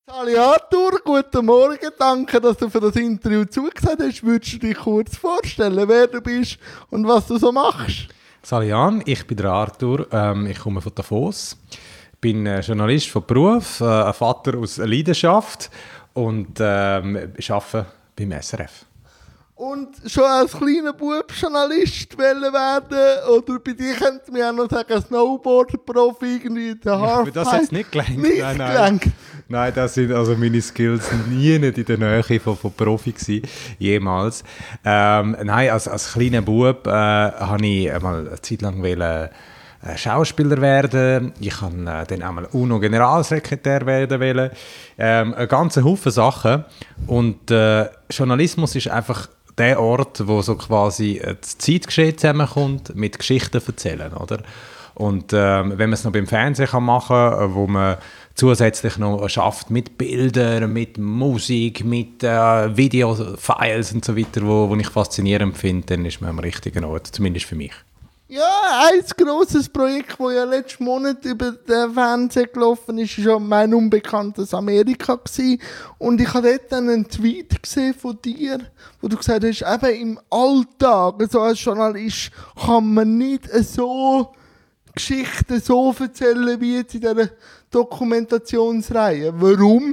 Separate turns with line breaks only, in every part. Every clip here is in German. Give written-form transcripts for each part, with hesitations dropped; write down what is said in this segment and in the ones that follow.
Hallo Arthur, guten Morgen, danke, dass du für das Interview zugesagt hast. Würdest du dich kurz vorstellen, wer du bist und was du so machst?
Salian, ich bin der Arthur, ich komme von Davos, bin Journalist von Beruf, ein Vater aus Leidenschaft und arbeite beim SRF.
Und schon als kleiner Bub Journalist werden oder bei dir könnte man auch noch sagen Snowboard-Profi irgendwie in der Halfpipe.
Das hat es nicht gelangt.
Nein.
Nein, das sind also meine Skills nie nicht in der Nähe von Profi gewesen, jemals. Nein, als kleiner Bub habe ich mal eine Zeit lang Schauspieler werden. Ich kann dann auch mal UNO-Generalsekretär werden wollen. Ein ganzer Haufen Sachen. Und Journalismus ist einfach der Ort, wo so quasi das Zeitgeschehen zusammenkommt, mit Geschichten erzählen, oder? Und wenn man es noch beim Fernsehen machen kann, wo man zusätzlich noch schafft mit Bildern, mit Musik, mit Videofiles und so weiter, wo ich faszinierend finde, dann ist man am richtigen Ort, zumindest für mich.
Ja, ein grosses Projekt, das ja letzten Monat über den Fernsehen gelaufen ist, war ja «Mein unbekanntes Amerika» gewesen. Und ich habe dort einen Tweet gesehen von dir, wo du gesagt hast, eben im Alltag, so als Journalist, kann man nicht so Geschichten so erzählen wie jetzt in dieser Dokumentationsreihe. Warum?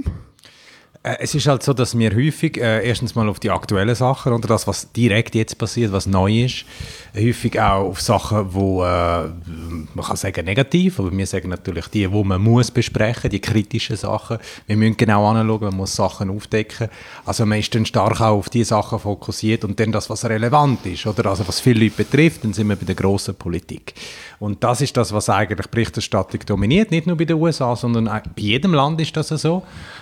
Es ist halt so, dass wir häufig erstens mal auf die aktuellen Sachen oder das, was direkt jetzt passiert, was neu ist, häufig auch auf Sachen, wo man kann sagen negativ, aber wir sagen natürlich die, wo man muss besprechen, die kritischen Sachen. Wir müssen genau anschauen, man muss Sachen aufdecken. Also man ist dann stark auch auf die Sachen fokussiert und dann das, was relevant ist, oder also was viele Leute betrifft, dann sind wir bei der grossen Politik. Und das ist das, was eigentlich Berichterstattung dominiert, nicht nur bei den USA, sondern bei jedem Land ist das so.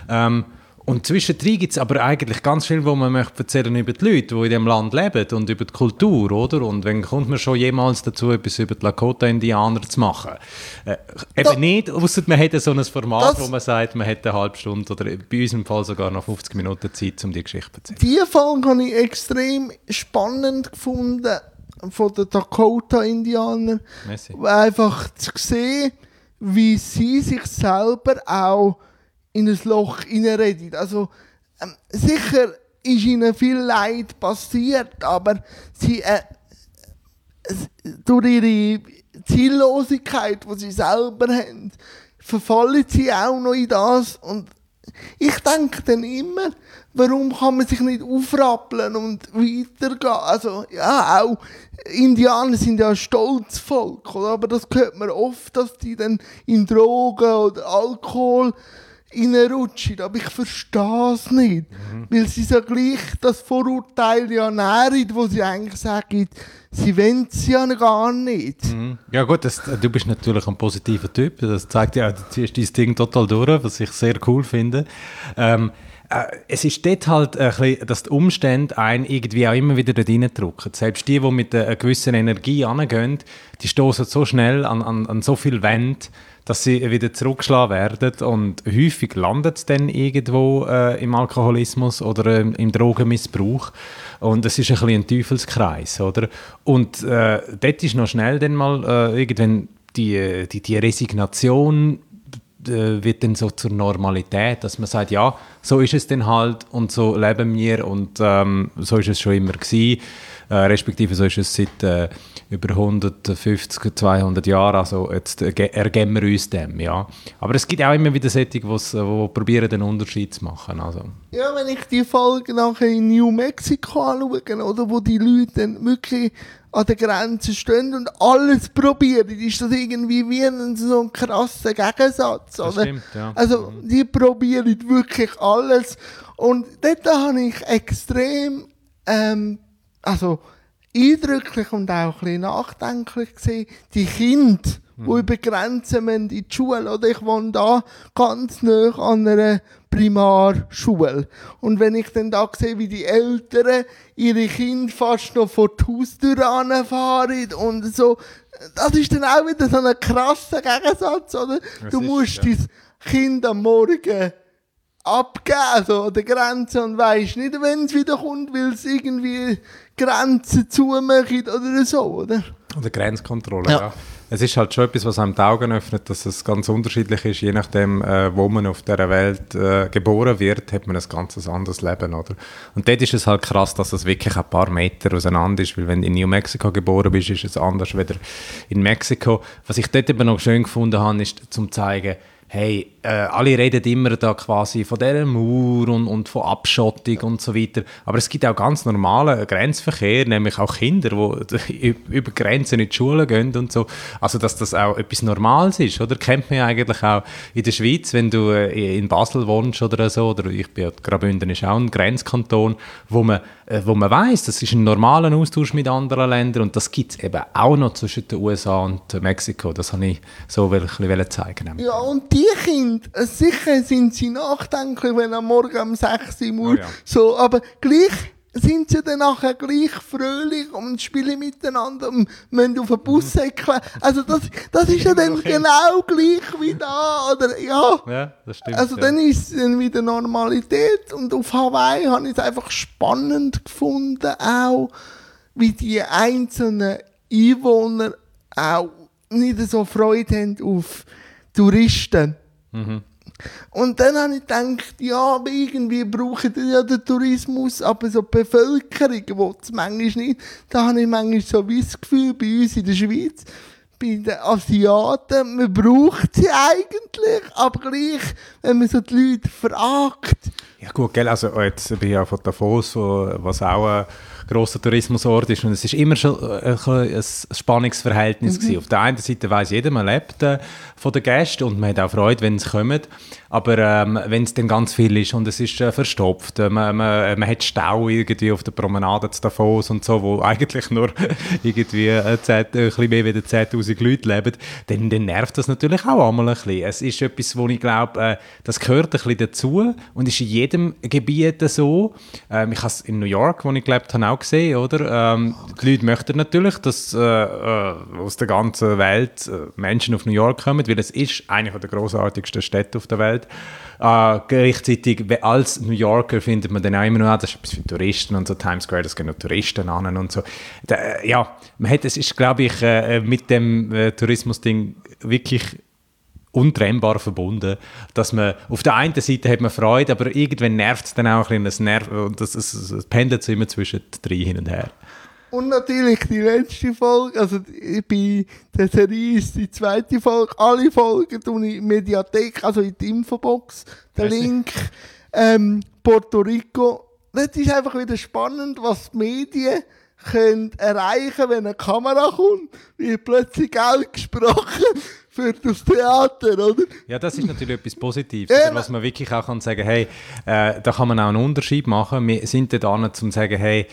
Und zwischendrin gibt es aber eigentlich ganz viel, wo man möchte erzählen über die Leute, die in diesem Land leben und über die Kultur, oder? Und wenn kommt man schon jemals dazu, etwas über die Lakota-Indianer zu machen? Eben nicht, ausser man hätte so ein Format, wo man sagt, man hätte eine halbe Stunde oder bei uns im Fall sogar noch 50 Minuten Zeit, um die Geschichte zu erzählen.
Diese Folge habe ich extrem spannend gefunden von den Dakota-Indianern. Einfach zu sehen, wie sie sich selber auch in ein Loch hineinreden. Also sicher ist ihnen viel Leid passiert, aber sie durch ihre Ziellosigkeit, die sie selber haben, verfallen sie auch noch in das. Und ich denke dann immer, warum kann man sich nicht aufrappeln und weitergehen? Also ja, auch Indianer sind ja ein stolzes Volk, oder? Aber das hört man oft, dass die dann in Drogen oder Alkohol reinrutschen, aber ich verstehe es nicht. Weil sie so gleich das Vorurteil ja nähren, wo sie eigentlich sagen, sie wollen es ja gar nicht.
Ja gut, du bist natürlich ein positiver Typ, das zeigt ja, du ziehst dein Ding total durch, was ich sehr cool finde. Es ist dort halt ein bisschen, dass die Umstände einen irgendwie auch immer wieder dort reindrücken. Selbst die mit einer gewissen Energie angehen, die stoßen so schnell an so viele Wände, dass sie wieder zurückgeschlagen werden und häufig landet es dann irgendwo im Alkoholismus oder im Drogenmissbrauch und es ist ein bisschen ein Teufelskreis, oder? Und dort ist noch schnell dann mal irgendwann die Resignation wird dann so zur Normalität, dass man sagt, ja, so ist es dann halt und so leben wir und so ist es schon immer gewesen, respektive so ist es seit über 150, 200 Jahren, also jetzt ergeben wir uns dem, ja. Aber es gibt auch immer wieder solche, die probieren, den Unterschied zu machen, also.
Ja, wenn ich die Folge nachher in New Mexico anschaue, oder, wo die Leute dann wirklich an der Grenze stehen und alles probieren, ist das irgendwie wie so ein krasser Gegensatz, oder?
Das stimmt, ja.
Also, die probieren wirklich alles und dort habe ich extrem, eindrücklich und auch ein bisschen nachdenklich gesehen, die Kinder, die über Grenzen in die Schule, oder ich wohne da ganz nah an einer Primarschule. Und wenn ich dann da sehe, wie die Eltern ihre Kinder fast noch vor die Haustür fahren und so, das ist dann auch wieder so ein krasser Gegensatz, oder? Du musst dein Kind am Morgen abgeben, also an der Grenze, und weisst nicht, wenn es wieder kommt, weil es irgendwie Grenzen zumachen oder so, oder?
Oder Grenzkontrolle, ja. Es ist halt schon etwas, was einem die Augen öffnet, dass es ganz unterschiedlich ist, je nachdem, wo man auf dieser Welt geboren wird, hat man ein ganz anderes Leben, oder? Und dort ist es halt krass, dass es wirklich ein paar Meter auseinander ist, weil wenn du in New Mexico geboren bist, ist es anders als in Mexiko. Was ich dort eben noch schön gefunden habe, ist, zum zeigen, hey, alle reden immer da quasi von dieser Mauer und von Abschottung und so weiter. Aber es gibt auch ganz normalen Grenzverkehr, nämlich auch Kinder, die über Grenzen in die Schule gehen und so. Also, dass das auch etwas Normales ist, oder? Kennt man ja eigentlich auch in der Schweiz, wenn du in Basel wohnst oder so, oder Graubünden ist auch ein Grenzkanton, wo man weiss, das ist ein normaler Austausch mit anderen Ländern und das gibt es eben auch noch zwischen den USA und Mexiko. Das wollte ich so ein bisschen zeigen.
Ja, und die Kinder, sicher sind sie nachdenklich, wenn am Morgen um 6 Uhr so, aber gleich sind sie dann nachher gleich fröhlich und spielen miteinander und müssen auf den Bus säckeln. Also das ist ja dann genau gleich wie da, oder?
Ja, das stimmt.
Also dann ist es dann wieder Normalität und auf Hawaii habe ich es einfach spannend gefunden, auch wie die einzelnen Einwohner auch nicht so Freude haben auf Touristen. Mhm. Und dann habe ich gedacht, ja, aber irgendwie brauchen die ja den Tourismus, aber so die Bevölkerung will es manchmal nicht. Da habe ich manchmal so wie das Gefühl, bei uns in der Schweiz, bei den Asiaten, man braucht sie eigentlich, aber gleich, wenn man so die Leute fragt.
Ja gut, gell, also jetzt bin ich ja von Davos, was auch ein grosser Tourismusort ist, und es ist immer schon ein Spannungsverhältnis gewesen. Auf der einen Seite weiss jeder, man lebt von den Gästen und man hat auch Freude, wenn sie kommen, aber wenn es dann ganz viel ist und es ist verstopft, man hat Stau irgendwie auf der Promenade zu Davos und so, wo eigentlich nur irgendwie ein bisschen mehr als 10'000 Leute leben, dann nervt das natürlich auch einmal ein bisschen. Es ist etwas, wo ich glaube, das gehört ein bisschen dazu und ist in jedem Gebiet so. Ich habe es in New York, wo ich gelebt habe, auch gesehen, oder? Die Leute möchten natürlich, dass aus der ganzen Welt Menschen auf New York kommen, weil es ist eine der grossartigsten Städte auf der Welt. Gleichzeitig, als New Yorker findet man dann auch immer noch, das ist etwas für Touristen und so, Times Square, das gehen noch Touristen an und so. Es ist, glaube ich, mit dem Tourismusding wirklich untrennbar verbunden, dass man auf der einen Seite hat man Freude, aber irgendwann nervt es dann auch ein bisschen, es pendelt so immer zwischen drei hin und her.
Und natürlich die letzte Folge, also bei der Serie ist die zweite Folge, alle Folgen tue ich in die Mediathek, also in die Infobox, der Link, Puerto Rico. Das ist einfach wieder spannend, was die Medien können erreichen, wenn eine Kamera kommt, wird plötzlich Geld gesprochen für das Theater, oder?
Ja, das ist natürlich etwas Positives, oder? Was man wirklich auch kann sagen, hey, da kann man auch einen Unterschied machen. Wir sind da um zu sagen, hey,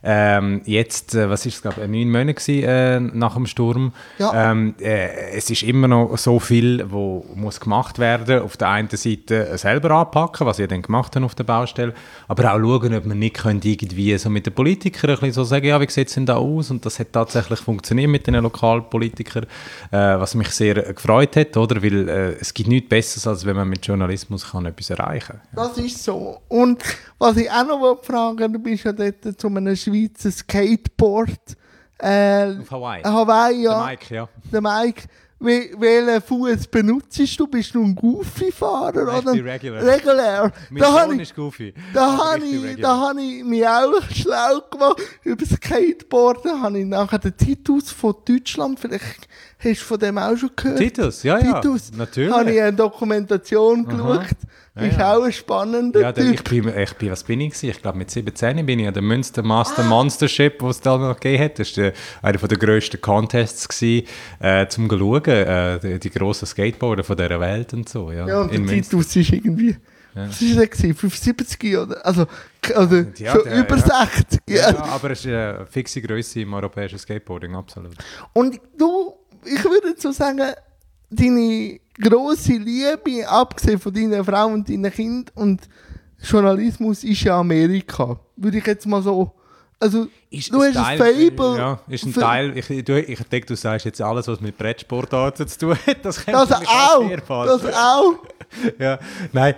jetzt, was ist es, glaube ich, 9 Monate gewesen, nach dem Sturm. Ja. Es ist immer noch so viel, wo muss gemacht werden. Auf der einen Seite selber anpacken, was wir dann gemacht haben auf der Baustelle, aber auch schauen, ob man nicht irgendwie so mit den Politikern ein bisschen so sagen, ja, wie sieht es denn da aus? Und das hat tatsächlich funktioniert mit den Lokalpolitikern, was mich sehr gefreut hat, oder? Weil es gibt nichts Besseres, als wenn man mit Journalismus kann etwas erreichen kann.
Das ist so. Und was ich auch noch fragen, du bist ja dort zu einem Schweizer Skateboard.
Auf Hawaii.
Hawaii, ja.
Der Mike, ja.
Der Mike. Welchen Fuß benutzt du? Bist du ein Goofy-Fahrer? Oder?
Ich bin Regular.
Regular.
Mein Sohn ist Goofy.
Da habe ich mich auch schlau gemacht. Über Skateboarden habe ich nachher den Titus von Deutschland, vielleicht hast du von dem auch schon gehört.
Titus, ja,
Titus.
Natürlich.
Habe ich eine Dokumentation geschaut. Ist auch ein spannender Typ.
Was bin ich gewesen? Ich glaube, mit 17 bin ich an der Münster Monstership, was es da noch gegeben hat. Das war einer der grössten Contests gewesen, zum zu schauen, die grossen Skateboarder von dieser Welt und so. Ja,
und der Titus ist irgendwie, was war der gewesen? 75 oder? Also schon über 60.
Ja, aber es ist eine fixe Grösse im europäischen Skateboarding, absolut.
Und ich würde so sagen, deine grosse Liebe, abgesehen von deiner Frau und deinen Kindern und Journalismus, ist ja Amerika. Würde ich jetzt mal so Also,
Ist
du hast ein Fable.
Ja, ist ein Teil. Ich denke, du sagst jetzt alles, was mit Brettsportarten zu tun hat. Das
auch. Das auch.
Ja, nein,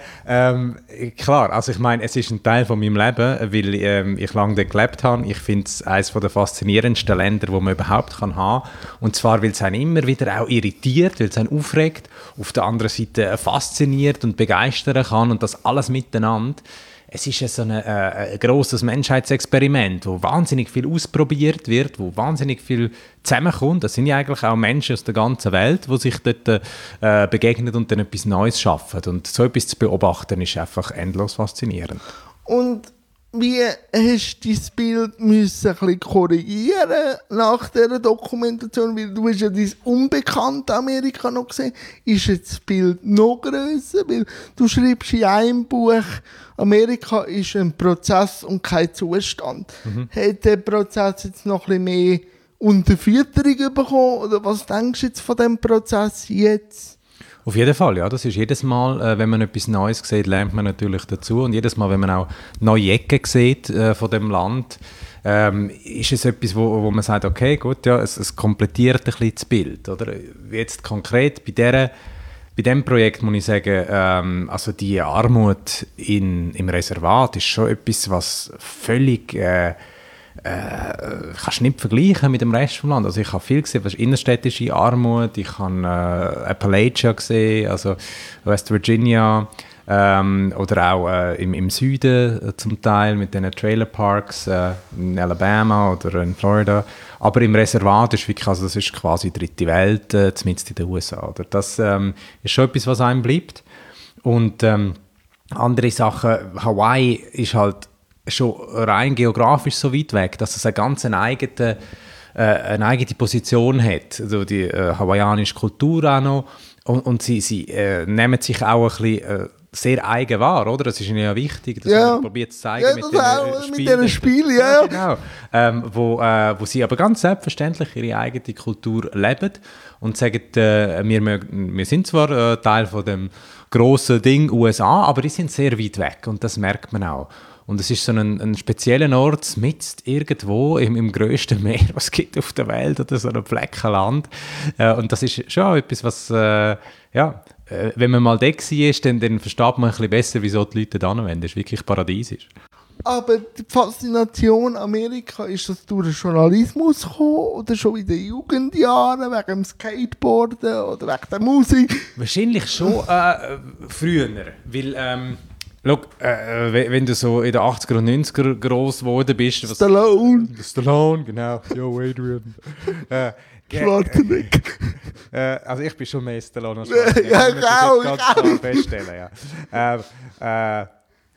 klar, also ich meine, es ist ein Teil von meinem Leben, weil ich lange dort gelebt habe. Ich finde es eines der faszinierendsten Länder, die man überhaupt haben kann. Und zwar, weil es einen immer wieder auch irritiert, weil es einen aufregt, auf der anderen Seite fasziniert und begeistern kann und das alles miteinander. Es ist ja so ein grosses Menschheitsexperiment, wo wahnsinnig viel ausprobiert wird, wo wahnsinnig viel zusammenkommt. Das sind ja eigentlich auch Menschen aus der ganzen Welt, die sich dort begegnen und dann etwas Neues schaffen. Und so etwas zu beobachten, ist einfach endlos faszinierend.
Und wie hast du dein Bild müssen ein bisschen korrigieren nach dieser Dokumentation? Weil du hast ja dein unbekannte Amerika noch gesehen. Ist jetzt das Bild noch grösser? Weil du schreibst in einem Buch, Amerika ist ein Prozess und kein Zustand. Hat der Prozess jetzt noch ein bisschen mehr Unterfütterung bekommen? Oder was denkst du jetzt von diesem Prozess jetzt?
Auf jeden Fall, ja. Das ist jedes Mal, wenn man etwas Neues sieht, lernt man natürlich dazu. Und jedes Mal, wenn man auch neue Ecken sieht von dem Land, ist es etwas, wo man sagt, okay, gut, ja, es komplettiert ein bisschen das Bild. Oder? Jetzt konkret bei diesem Projekt muss ich sagen, also die Armut im Reservat ist schon etwas, was völlig kannst du nicht vergleichen mit dem Rest des Landes. Also ich habe viel gesehen, was innerstädtische Armut, ich habe Appalachia gesehen, also West Virginia, oder auch im Süden zum Teil mit den Trailerparks in Alabama oder in Florida. Aber im Reservat ist wirklich, also das ist quasi die dritte Welt, zumindest in den USA. Oder? Das ist schon etwas, was einem bleibt. Und andere Sachen, Hawaii ist halt schon rein geografisch so weit weg, dass es eine ganz eigene Position hat. Also die hawaiianische Kultur auch noch. Und sie nehmen sich auch ein bisschen sehr eigen wahr, oder? Das ist ihnen ja wichtig, dass man probiert zu zeigen
mit diesen Spielen. Ja.
Genau. Wo sie aber ganz selbstverständlich ihre eigene Kultur leben und sagen, wir sind zwar Teil von dem grossen Ding USA, aber die sind sehr weit weg und das merkt man auch. Und es ist so ein spezieller Ort, mitten irgendwo im grössten Meer, was es gibt auf der Welt, oder so ein Flecken Land. Und das ist schon etwas, was, wenn man mal da war, dann versteht man ein bisschen besser, wieso die Leute da hinwollen. Das ist wirklich paradiesisch.
Aber die Faszination Amerika, ist das durch den Journalismus gekommen oder schon in den Jugendjahren, wegen dem Skateboarden oder wegen der Musik?
Wahrscheinlich schon früher, weil... wenn du so in den 80er und 90er gross geworden bist...
Stallone,
genau. Yo, Adrian.
Schwarzenegger.
Also ich bin schon mehr Stallone als Schwarzenegger.
Ja, ich auch.
Klar feststellen, ja.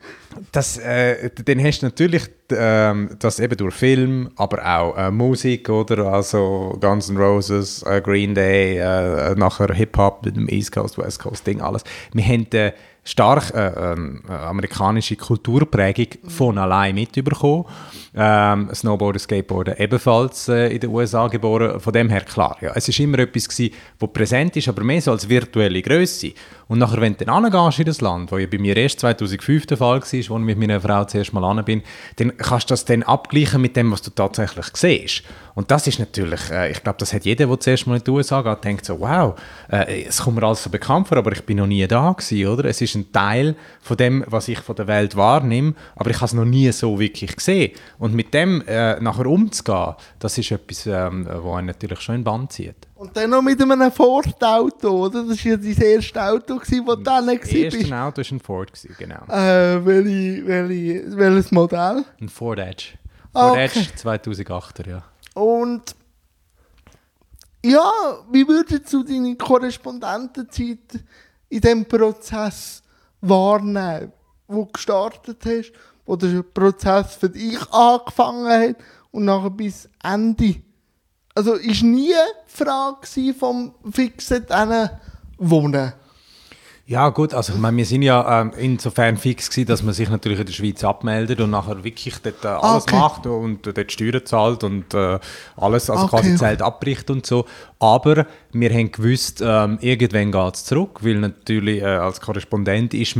Dann hast du natürlich das eben durch Film, aber auch Musik, oder? Also Guns N' Roses, Green Day, nachher Hip-Hop mit dem East Coast, West Coast Ding, alles. Wir haben stark amerikanische Kulturprägung von allein mitbekommen. Snowboarden, Skateboarden ebenfalls in den USA geboren. Von dem her klar. Ja. Es war immer etwas gewesen, das präsent ist, aber mehr so als virtuelle Grösse. Und nachher, wenn du dann hingehst in das Land, wo ja bei mir erst 2005 der Fall war, als ich mit meiner Frau zuerst mal hin bin, dann kannst du das dann abgleichen mit dem, was du tatsächlich siehst. Und das ist natürlich, ich glaube, das hat jeder, der zuerst mal in die USA geht, denkt so, wow, es kommt mir alles so bekannt vor, aber ich bin noch nie da gewesen, oder? Es ist ein Teil von dem, was ich von der Welt wahrnehme, aber ich habe es noch nie so wirklich gesehen. Und mit dem nachher umzugehen, das ist etwas, was einen natürlich schon in den Bann zieht.
Und dann noch mit einem Ford-Auto, oder? Das war ja dein erstes Auto, das du dann warst.
Das erste Auto war ein Ford, genau.
Welches Modell?
Ein Ford Edge.
Ford
Edge 2008er, ja.
Und ja, wie würdest du deine Korrespondentenzeit in diesem Prozess wahrnehmen, wo du gestartet hast, wo der Prozess für dich angefangen hat und nachher bis Ende? Also ist nie die Frage vom fixen Wohnen?
Ja gut, also ich meine, wir sind ja insofern fix gewesen, dass man sich natürlich in der Schweiz abmeldet und nachher wirklich dort alles macht und dort Steuern zahlt und alles, also quasi Zelt abbricht und so. Aber wir haben gewusst, irgendwann geht es zurück, weil natürlich als Korrespondent ist man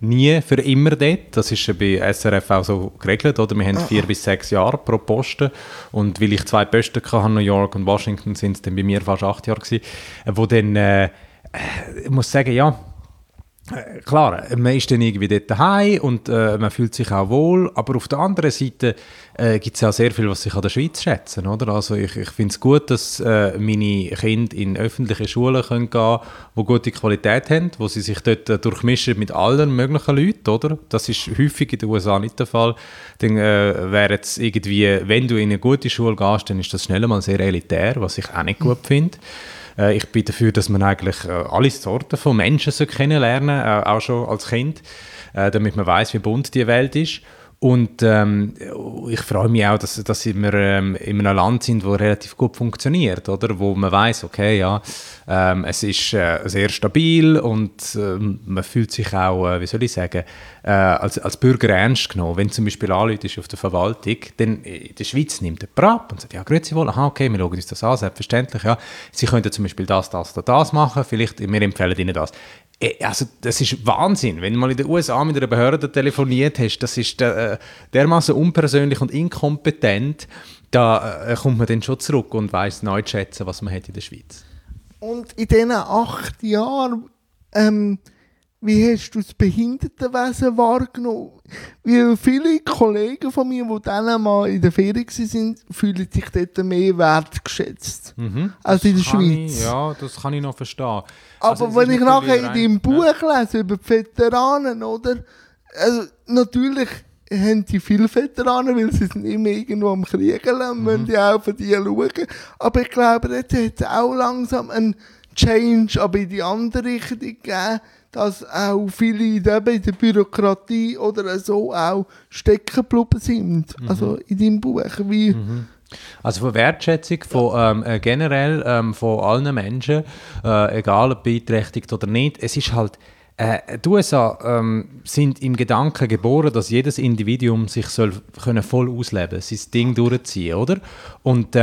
nie für immer dort. Das ist bei SRF auch so geregelt, oder? Wir haben 4 bis 6 Jahre pro Posten. Und weil ich 2 Posten hatte, New York und Washington, sind es dann bei mir fast 8 Jahre gewesen, wo dann, ich muss sagen, ja, klar, man ist dann irgendwie dort daheim und man fühlt sich auch wohl, aber auf der anderen Seite gibt es ja sehr viel, was sich an der Schweiz schätzen, oder? Also ich finde es gut, dass meine Kinder in öffentliche Schulen können gehen, die gute Qualität haben, wo sie sich dort durchmischen mit allen möglichen Leuten, oder? Das ist häufig in den USA nicht der Fall. Dann wäre es irgendwie, wenn du in eine gute Schule gehst, dann ist das schnell mal sehr elitär, was ich auch nicht gut finde. Ich bin dafür, dass man eigentlich alle Sorten von Menschen kennenlernen soll, auch schon als Kind, damit man weiß, wie bunt die Welt ist. Und ich freue mich auch, dass wir in einem Land sind, das relativ gut funktioniert, oder? Wo man weiß, okay, ja, es ist sehr stabil und man fühlt sich auch, wie soll ich sagen, als Bürger ernst genommen. Wenn zum Beispiel Leute ist auf der Verwaltung, dann in der Schweiz nimmt jemand ab und sagt, ja, grüezi wohl, aha, okay, wir schauen uns das an, selbstverständlich, ja. Sie könnten zum Beispiel das oder das machen, vielleicht, wir empfehlen Ihnen das. Also das ist Wahnsinn, wenn du mal in den USA mit einer Behörde telefoniert hast, das ist dermaßen unpersönlich und inkompetent, da kommt man dann schon zurück und weiss neu zu schätzen, was man hat in der Schweiz.
Und in diesen 8 Jahren, wie hast du das Behindertenwesen wahrgenommen? Weil viele Kollegen von mir, die dann mal in der Ferien waren, fühlen sich dort mehr wertgeschätzt als in der Schweiz.
Ja, das kann ich noch verstehen.
Aber also, wenn ich nachher in deinem Buch lese über die Veteranen, oder? Also, natürlich haben die viele Veteranen, weil sie sind immer irgendwo am Kriegen und müssen ja auch für die schauen. Aber ich glaube, jetzt hat es auch langsam einen Change, aber in die andere Richtung gegeben, dass auch viele in der Bürokratie oder so auch stecken geblieben sind. Also in deinem Buch. Wie
Also von Wertschätzung von, generell von allen Menschen, egal ob beeinträchtigt oder nicht, es ist halt, die USA sind im Gedanken geboren, dass jedes Individuum sich soll können voll ausleben, sein Ding durchziehen, oder? Und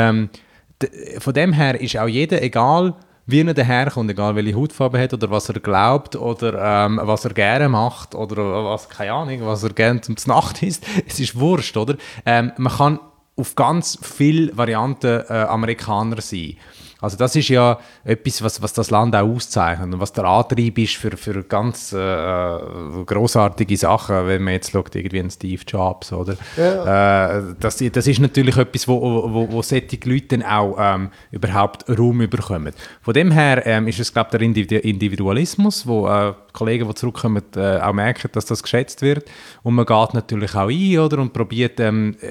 von dem her ist auch jeder, egal wie er daherkommt, egal welche Hautfarbe hat oder was er glaubt oder was er gerne macht oder was, keine Ahnung, was er gerne zum Nacht isst, es ist Wurscht, oder? Man kann auf ganz viele Varianten Amerikaner sein. Also das ist ja etwas, was das Land auch auszeichnet und was der Antrieb ist für ganz grossartige Sachen, wenn man jetzt schaut, irgendwie einen Steve Jobs, oder? Ja. Das ist natürlich etwas, wo solche Leute dann auch überhaupt Raum bekommen. Von dem her ist es, glaube ich, der Individualismus, wo Kollegen, die zurückkommen, auch merken, dass das geschätzt wird. Und man geht natürlich auch ein, oder? Und probiert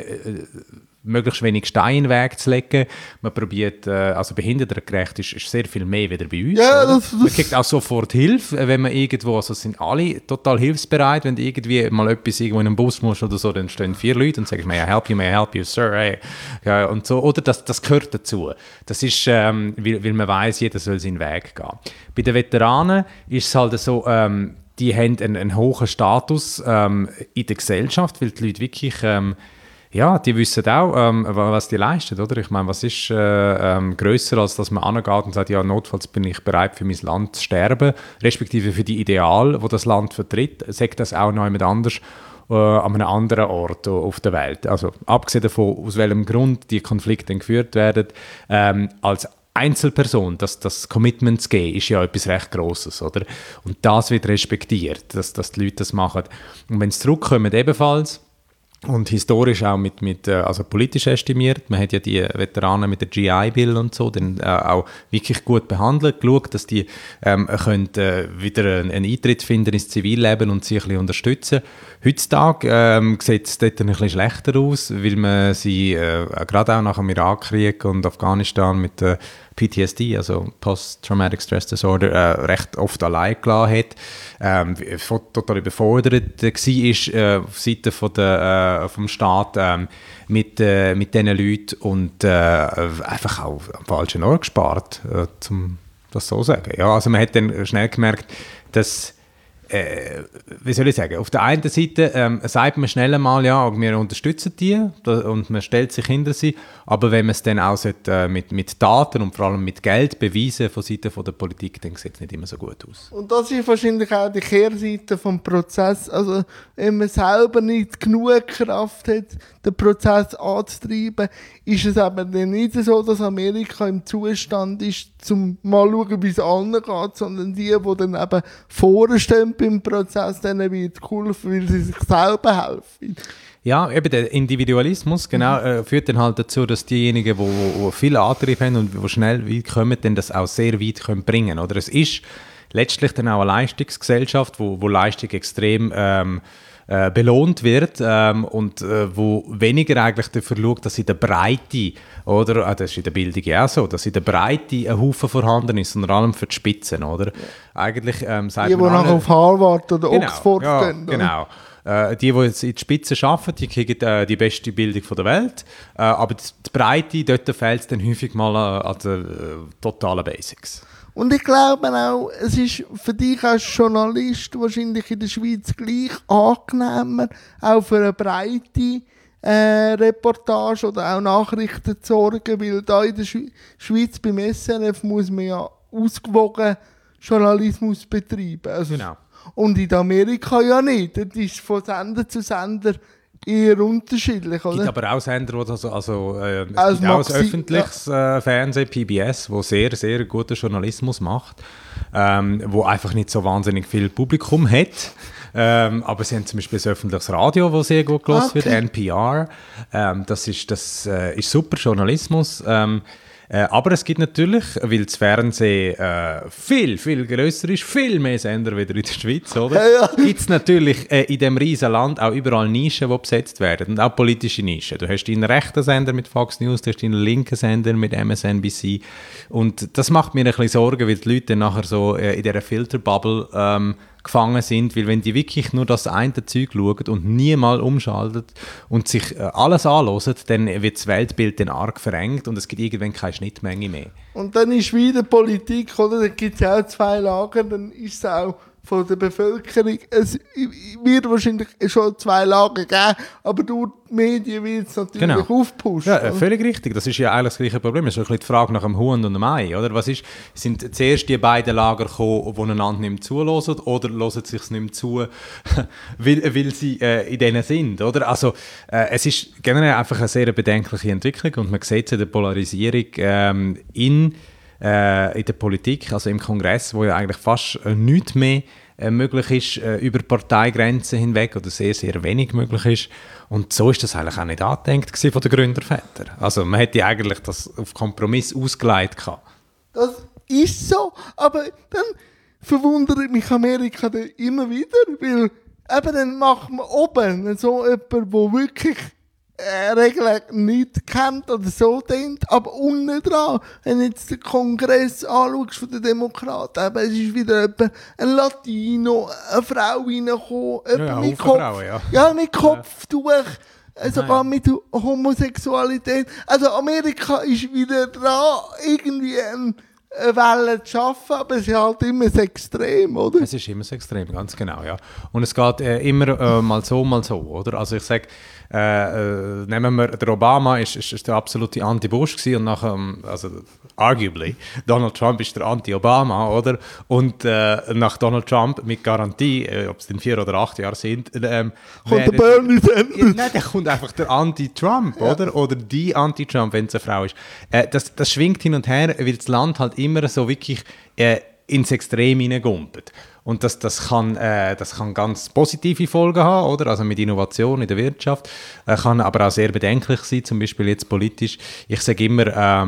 möglichst wenig Steine in den Weg zu legen. Man probiert, also behindertengerecht ist sehr viel mehr wieder bei uns. Ja, man kriegt auch sofort Hilfe, wenn man irgendwo, also sind alle total hilfsbereit, wenn du irgendwie mal etwas irgendwo in einem Bus musst oder so, dann stehen 4 Leute und sagen, may I help you, sir, hey. Ja, und so, oder das gehört dazu. Das ist, weil man weiss, jeder soll seinen Weg gehen. Bei den Veteranen ist es halt so, die haben einen hohen Status in der Gesellschaft, weil die Leute wirklich ja, die wissen auch, was die leisten, oder? Ich meine, was ist grösser, als dass man angeht und sagt, ja, notfalls bin ich bereit, für mein Land zu sterben, respektive für die Ideale, die das Land vertritt. Sagt das auch noch jemand anders an einem anderen Ort auf der Welt. Also abgesehen davon, aus welchem Grund die Konflikte geführt werden, als Einzelperson, das Commitment zu geben, ist ja etwas recht Grosses, oder? Und das wird respektiert, dass die Leute das machen. Und wenn sie zurückkommen, ebenfalls, und historisch auch also politisch estimiert. Man hat ja die Veteranen mit der GI-Bill und so dann auch wirklich gut behandelt, geschaut, dass die können, wieder einen Eintritt finden ins Zivilleben und sie ein bisschen unterstützen. Heutzutage sieht es dort ein bisschen schlechter aus, weil man sie gerade auch nach dem Irakkrieg und Afghanistan mit der PTSD, also Post-Traumatic Stress Disorder, recht oft allein gelassen hat, total überfordert war auf Seite vom Staat mit diesen Leuten und einfach auch am falschen Ort gespart, um das so zu sagen. Ja, also man hat dann schnell gemerkt, dass wie soll ich sagen, auf der einen Seite sagt man schnell einmal, ja, wir unterstützen die und man stellt sich hinter sie, aber wenn man es dann auch mit Daten und vor allem mit Geld beweisen von Seiten der Politik, dann sieht es nicht immer so gut aus.
Und das ist wahrscheinlich auch die Kehrseite vom Prozess. Also wenn man selber nicht genug Kraft hat, den Prozess anzutreiben, ist es eben dann nicht so, dass Amerika im Zustand ist, zum mal schauen, wie es allen geht, sondern die dann eben vorne stehen beim Prozess, denen wird geholfen, weil sie sich selber helfen.
Ja, eben der Individualismus führt dann halt dazu, dass diejenigen, die viel Antrieb haben und die schnell weit kommen, dann das auch sehr weit können bringen. Oder es ist letztlich dann auch eine Leistungsgesellschaft, wo Leistung extrem belohnt wird und wo weniger eigentlich dafür schaut, dass in der Breite, oder das ist in der Bildung ja auch so, dass in der Breite ein Haufen vorhanden ist, sondern allem für die Spitzen, oder? Ja. Eigentlich sagt
die nachher auf Harvard oder Oxford
gehen. Genau. Die jetzt in die Spitze arbeiten, die kriegen die beste Bildung der Welt, aber die Breite, dort fehlt es dann häufig mal an den totalen Basics.
Und ich glaube auch, es ist für dich als Journalist wahrscheinlich in der Schweiz gleich angenehmer, auch für eine breite Reportage oder auch Nachrichten zu sorgen, weil da in der Schweiz beim SRF muss man ja ausgewogen Journalismus betreiben. Also
genau.
Und in Amerika ja nicht. Das ist von Sender zu Sender eher unterschiedlich, oder?
Es gibt aber auch Sender, wo es gibt auch ein öffentliches Fernsehen, PBS, wo sehr, sehr guten Journalismus macht, wo einfach nicht so wahnsinnig viel Publikum hat. Aber sie haben zum Beispiel das öffentliches Radio, das sehr gut gehört wird, NPR. Das ist super Journalismus. Aber es gibt natürlich, weil das Fernsehen viel, viel grösser ist, viel mehr Sender wieder in der Schweiz, oder? Ja. Gibt es natürlich in diesem riesen Land auch überall Nischen, die besetzt werden und auch politische Nischen. Du hast deinen rechten Sender mit Fox News, du hast deinen linken Sender mit MSNBC und das macht mir ein bisschen Sorgen, weil die Leute dann nachher so in dieser Filterbubble gefangen sind, weil wenn die wirklich nur das eine Zeug schauen und nie mal umschalten und sich alles anhören, dann wird das Weltbild dann arg verengt und es gibt irgendwann keine Schnittmenge mehr.
Und dann ist wieder Politik, oder? Da gibt es ja auch zwei Lager, dann ist es auch von der Bevölkerung, es wird wahrscheinlich schon zwei Lager geben, aber durch die Medien wird es natürlich aufgepusht.
Ja, völlig richtig. Das ist ja eigentlich das gleiche Problem. Es ist ein bisschen die Frage nach dem Huhn und dem Ei. Oder? Sind zuerst die beiden Lager gekommen, die einander nicht mehr zuhören, oder hören sie sich nicht mehr zu, weil sie in denen sind? Oder? Also, es ist generell einfach eine sehr bedenkliche Entwicklung und man sieht es in der Polarisierung in der Politik, also im Kongress, wo ja eigentlich fast nichts mehr möglich ist über Parteigrenzen hinweg oder sehr, sehr wenig möglich ist. Und so ist das eigentlich auch nicht angedenkt von den Gründervätern. Also man hätte eigentlich das auf Kompromiss ausgelegt gehabt.
Das ist so, aber dann verwundert mich Amerika dann immer wieder, weil eben dann macht man oben so jemanden, der wirklich Regeln nicht kennt oder so denkt, aber unten dran, wenn du jetzt den Kongress anschaust von den Demokraten, eben, es ist wieder ein Latino, eine Frau reingekommen, jemand mit Kopf, mit Kopftuch, sogar mit Homosexualität. Also Amerika ist wieder dran, irgendwie eine Welle zu schaffen, aber es ist halt immer das Extrem, oder?
Es ist immer das Extrem, ganz genau, ja. Und es geht immer mal so, oder? Also ich sage, nehmen wir, der Obama ist der absolute Anti-Bush gewesen und nachher, also arguably, Donald Trump ist der Anti-Obama, oder? Und nach Donald Trump mit Garantie, ob es denn 4 oder 8 Jahre sind, kommt
der Bernie Sanders.
Nein, der kommt einfach der Anti-Trump, oder? Oder die Anti-Trump, wenn es eine Frau ist. Das schwingt hin und her, weil das Land halt immer so wirklich ins Extrem hineingumpt. Und das kann ganz positive Folgen haben, oder? Also mit Innovation in der Wirtschaft. Kann aber auch sehr bedenklich sein, zum Beispiel jetzt politisch. Ich sage immer,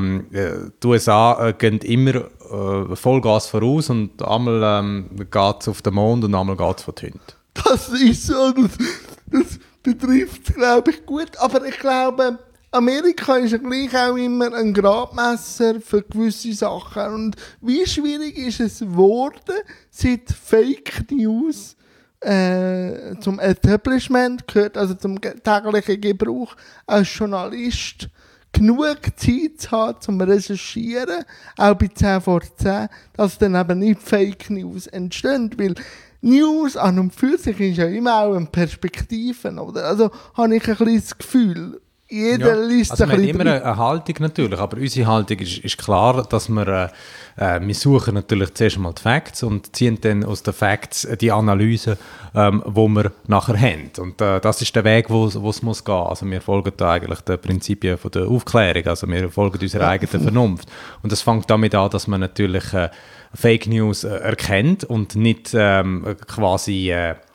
die USA gehen immer Vollgas voraus und einmal geht es auf den Mond und einmal geht es von den Hunden.
Das ist so, das betrifft es, glaube ich, gut. Aber ich glaube, Amerika ist ja gleich auch immer ein Gradmesser für gewisse Sachen. Und wie schwierig ist es geworden, seit Fake News zum Establishment gehört, also zum täglichen Gebrauch als Journalist, genug Zeit zu haben, zum Recherchieren, auch bei 10 vor 10, dass dann eben nicht Fake News entstehen. Weil News an und für sich ist ja immer auch eine Perspektive, oder? Also habe ich ein bisschen das Gefühl, jeder liest
also
ein
wir haben
bisschen
immer eine Haltung natürlich, aber unsere Haltung ist klar, dass wir suchen natürlich zuerst mal die Facts und ziehen dann aus den Facts die Analyse, wo wir nachher haben. Und das ist der Weg, wo es muss gehen. Also wir folgen da eigentlich den Prinzipien von der Aufklärung, also wir folgen unserer eigenen Vernunft. Und das fängt damit an, dass man natürlich Fake News erkennt und nicht quasi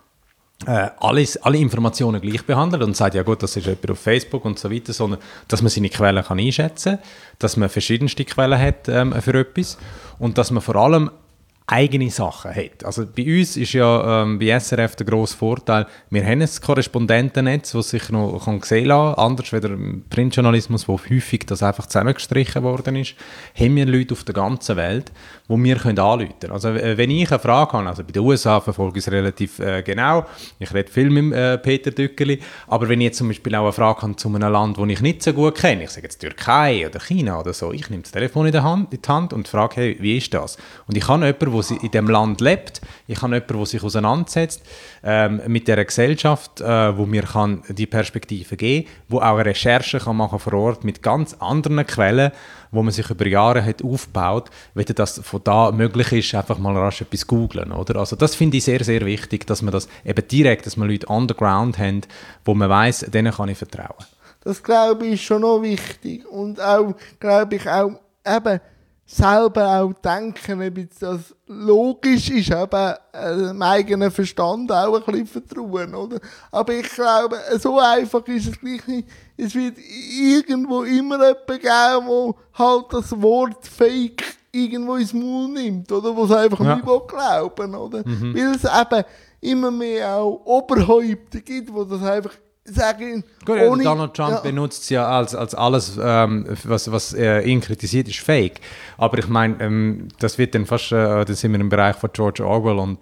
alle Informationen gleich behandelt und sagt, ja gut, das ist jemand auf Facebook und so weiter, sondern dass man seine Quellen kann einschätzen kann, dass man verschiedenste Quellen hat für etwas und dass man vor allem eigene Sachen hat. Also bei uns ist ja bei SRF der grosse Vorteil, wir haben ein Korrespondentennetz, das sich noch sehen lassen kann, anders als im Printjournalismus, wo häufig das einfach zusammengestrichen worden ist, haben wir Leute auf der ganzen Welt, die wir anrufen können. Also wenn ich eine Frage habe, also bei den USA verfolge ich es relativ genau, ich rede viel mit Peter Dückeli, aber wenn ich jetzt zum Beispiel auch eine Frage habe zu einem Land, das ich nicht so gut kenne, ich sage jetzt Türkei oder China oder so, ich nehme das Telefon in die Hand und frage, hey, wie ist das? Und ich habe jemanden, der in diesem Land lebt, ich habe jemanden, der sich auseinandersetzt mit dieser Gesellschaft, wo mir kann die Perspektive geben kann, wo auch eine Recherche kann machen vor Ort mit ganz anderen Quellen, wo man sich über Jahre hat aufgebaut, wenn das von da möglich ist, einfach mal rasch etwas googlen, oder? Also das finde ich sehr, sehr wichtig, dass man das eben direkt, dass man Leute on the ground haben, wo man weiss, denen kann ich vertrauen.
Das glaube ich ist schon noch wichtig und auch, glaube ich, auch eben selber auch denken, ob das logisch ist, eben dem eigenen Verstand auch ein bisschen vertrauen, oder? Aber ich glaube, so einfach ist es gleich nicht. Es wird irgendwo immer jemanden geben, der halt das Wort Fake irgendwo ins Maul nimmt, oder? Was einfach nicht glauben, oder? Weil es eben immer mehr auch Oberhäupter gibt, die das einfach sagen,
gut, ja, Donald Trump benutzt es ja als alles, was ihn kritisiert, ist fake. Aber ich meine, das wird dann fast, da sind wir im Bereich von George Orwell und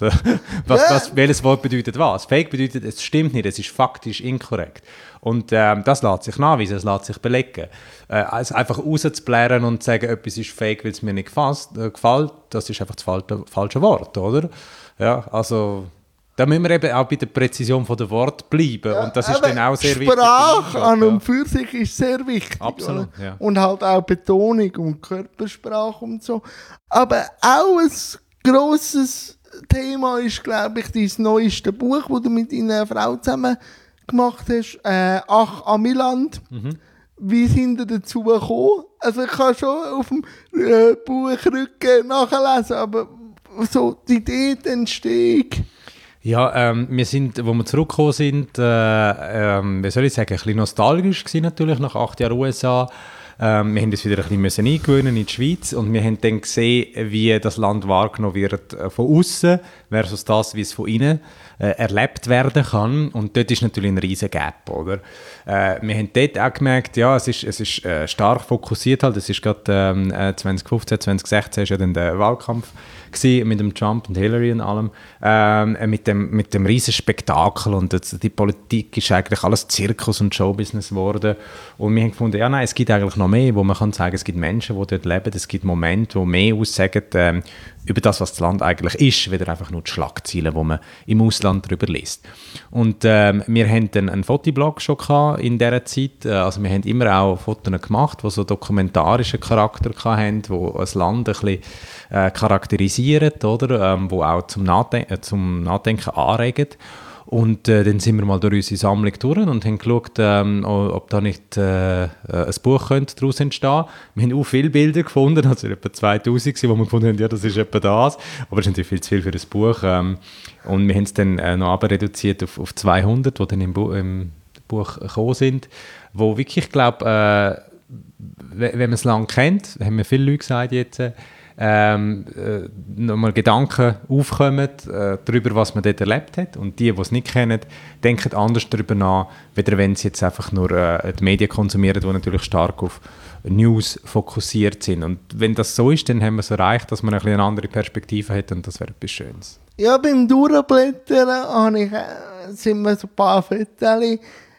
welches Wort bedeutet was? Fake bedeutet, es stimmt nicht, es ist faktisch inkorrekt. Und das lässt sich nachweisen, das lässt sich belegen. Also einfach rauszublären und zu sagen, etwas ist fake, weil es mir nicht gefällt, das ist einfach das falsche Wort, oder? Ja, also da müssen wir eben auch bei der Präzision der Worte bleiben. Ja, und das ist dann auch sehr wichtig.
Sprache an und für sich ist sehr wichtig.
Absolut, ja.
Und halt auch Betonung und Körpersprache und so. Aber auch ein grosses Thema ist, glaube ich, dein neueste Buch, das du mit deiner Frau zusammen gemacht hast. «Ach, Amiland». Wie sind ihr dazu gekommen? Also ich kann schon auf dem Buchrücken nachlesen, aber so die Idee, die Entstehung.
Ja, wir sind, wo wir zurückgekommen sind, wie soll ich sagen, ein bisschen nostalgisch gewesen natürlich, nach 8 Jahren USA. Wir haben uns wieder ein bisschen eingewöhnen in die Schweiz und wir haben dann gesehen, wie das Land wahrgenommen wird von außen versus das, wie es von innen erlebt werden kann. Und dort ist natürlich ein riesen Gap, oder? Wir haben dort auch gemerkt, ja, es ist stark fokussiert halt. Es ist gerade 2015, 2016 ist ja dann der Wahlkampf gewesen, mit dem Trump und Hillary und allem, mit dem riesen Spektakel und die Politik ist eigentlich alles Zirkus und Showbusiness geworden. Und wir haben gefunden, ja nein, es gibt eigentlich noch mehr, wo man kann sagen, es gibt Menschen, die dort leben, es gibt Momente, die mehr aussagen über das, was das Land eigentlich ist, weder einfach nur die Schlagzeilen, die man im Ausland darüber liest. Und wir haben dann einen Fotoblog schon gehabt in dieser Zeit, also wir haben immer auch Fotos gemacht, die so dokumentarischen Charakter hatten, die ein Land ein bisschen charakterisieren, oder? Wo auch zum Nachdenken anregen. Und dann sind wir mal durch unsere Sammlung durch und haben geschaut, ob da nicht ein Buch daraus entstehen könnte. Wir haben auch viele Bilder gefunden, also etwa 2000, wo wir gefunden haben, ja, das ist etwa das. Aber das ist natürlich viel zu viel für ein Buch. Und wir haben es dann noch reduziert auf 200, die dann im Buch gekommen sind. Wo wirklich, ich glaube, wenn man es lange kennt, haben mir viele Leute gesagt jetzt, nochmal Gedanken aufkommen darüber, was man dort erlebt hat. Und die es nicht kennen, denken anders darüber nach, weder wenn sie jetzt einfach nur die Medien konsumieren, die natürlich stark auf News fokussiert sind. Und wenn das so ist, dann haben wir es erreicht, dass man eine andere Perspektive hat und das wäre etwas Schönes.
Ja, beim Durchblättern sind mir so ein paar Fotos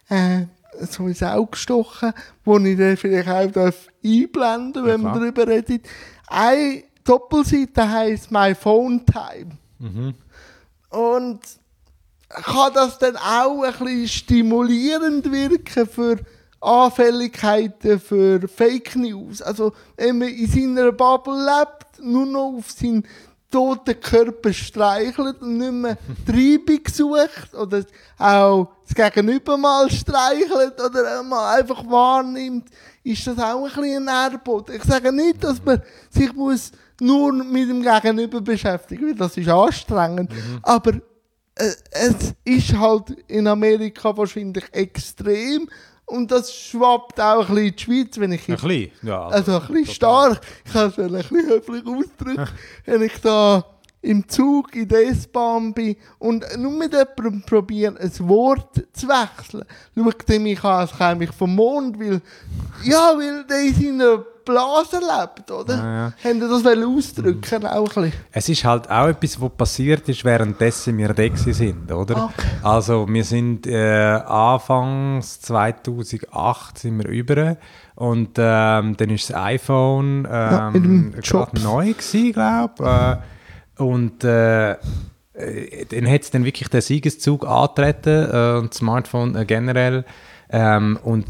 so ins Auge gestochen, die ich dann vielleicht auch einblenden darf, wenn man darüber redet. Eine Doppelseite heisst «My Phone Time». Und kann das dann auch ein bisschen stimulierend wirken für Anfälligkeiten für Fake News? Also wenn man in seiner Bubble lebt, nur noch auf seinen toten Körper streichelt und nicht mehr Treibung sucht oder auch das Gegenüber mal streichelt oder mal einfach wahrnimmt, ist das auch ein bisschen ein Nährboden. Ich sage nicht, dass man sich nur mit dem Gegenüber beschäftigen muss, das ist anstrengend, aber es ist halt in Amerika wahrscheinlich extrem und das schwappt auch ein bisschen in die Schweiz, wenn ich...
Ein bisschen? Ja.
Also ein bisschen stark. Ich kann es ein bisschen höflich ausdrücken. Wenn ich da im Zug, in der S-Bahn bin und nur mit jemandem probiere, ein Wort zu wechseln, schaut er mich an, als käme ich vom Mond, weil der in seiner Blase lebt, oder?
Ja.
Haben Sie das ausdrücken? Auch ein bisschen?
Es ist halt auch etwas, was passiert ist, währenddessen wir da sind, oder?
Okay.
Also wir sind Anfangs 2008 sind wir über und dann ist das iPhone gerade neu gewesen, glaube ich. Und dann hat es dann wirklich den Siegeszug angetreten und das Smartphone generell und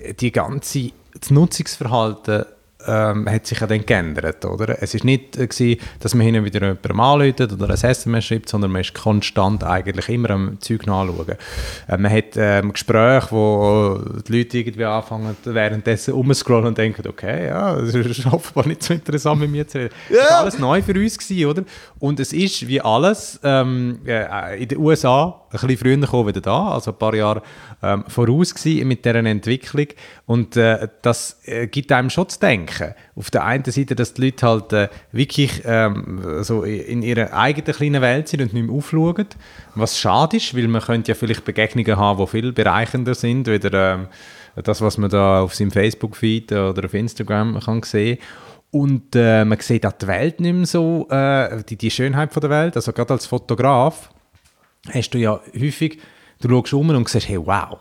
das Nutzungsverhalten hat sich ja dann geändert, oder? Es war nicht gewesen, dass man hin und wieder jemandem anruft oder ein SMS schreibt, sondern man ist konstant eigentlich immer am Zeug nachschauen. Man hat Gespräche, wo die Leute irgendwie anfangen, währenddessen umzuscrollen und denken, okay, ja, das ist offenbar nicht so interessant, mit mir zu reden. Das war alles neu für uns gewesen, oder? Und es ist, wie alles, in den USA ein bisschen früher gekommen wieder da, also ein paar Jahre voraus gewesen mit dieser Entwicklung. Und das gibt einem schon zu denken. Auf der einen Seite, dass die Leute halt wirklich so in ihrer eigenen kleinen Welt sind und nicht mehr aufschauen. Was schade ist, weil man könnte ja vielleicht Begegnungen haben, die viel bereichender sind, wieder das, was man da auf seinem Facebook-Feed oder auf Instagram kann sehen. Und man sieht auch die Welt nicht mehr so, die Schönheit von der Welt. Also gerade als Fotograf hast du ja häufig, du schaust um und siehst, hey, wow,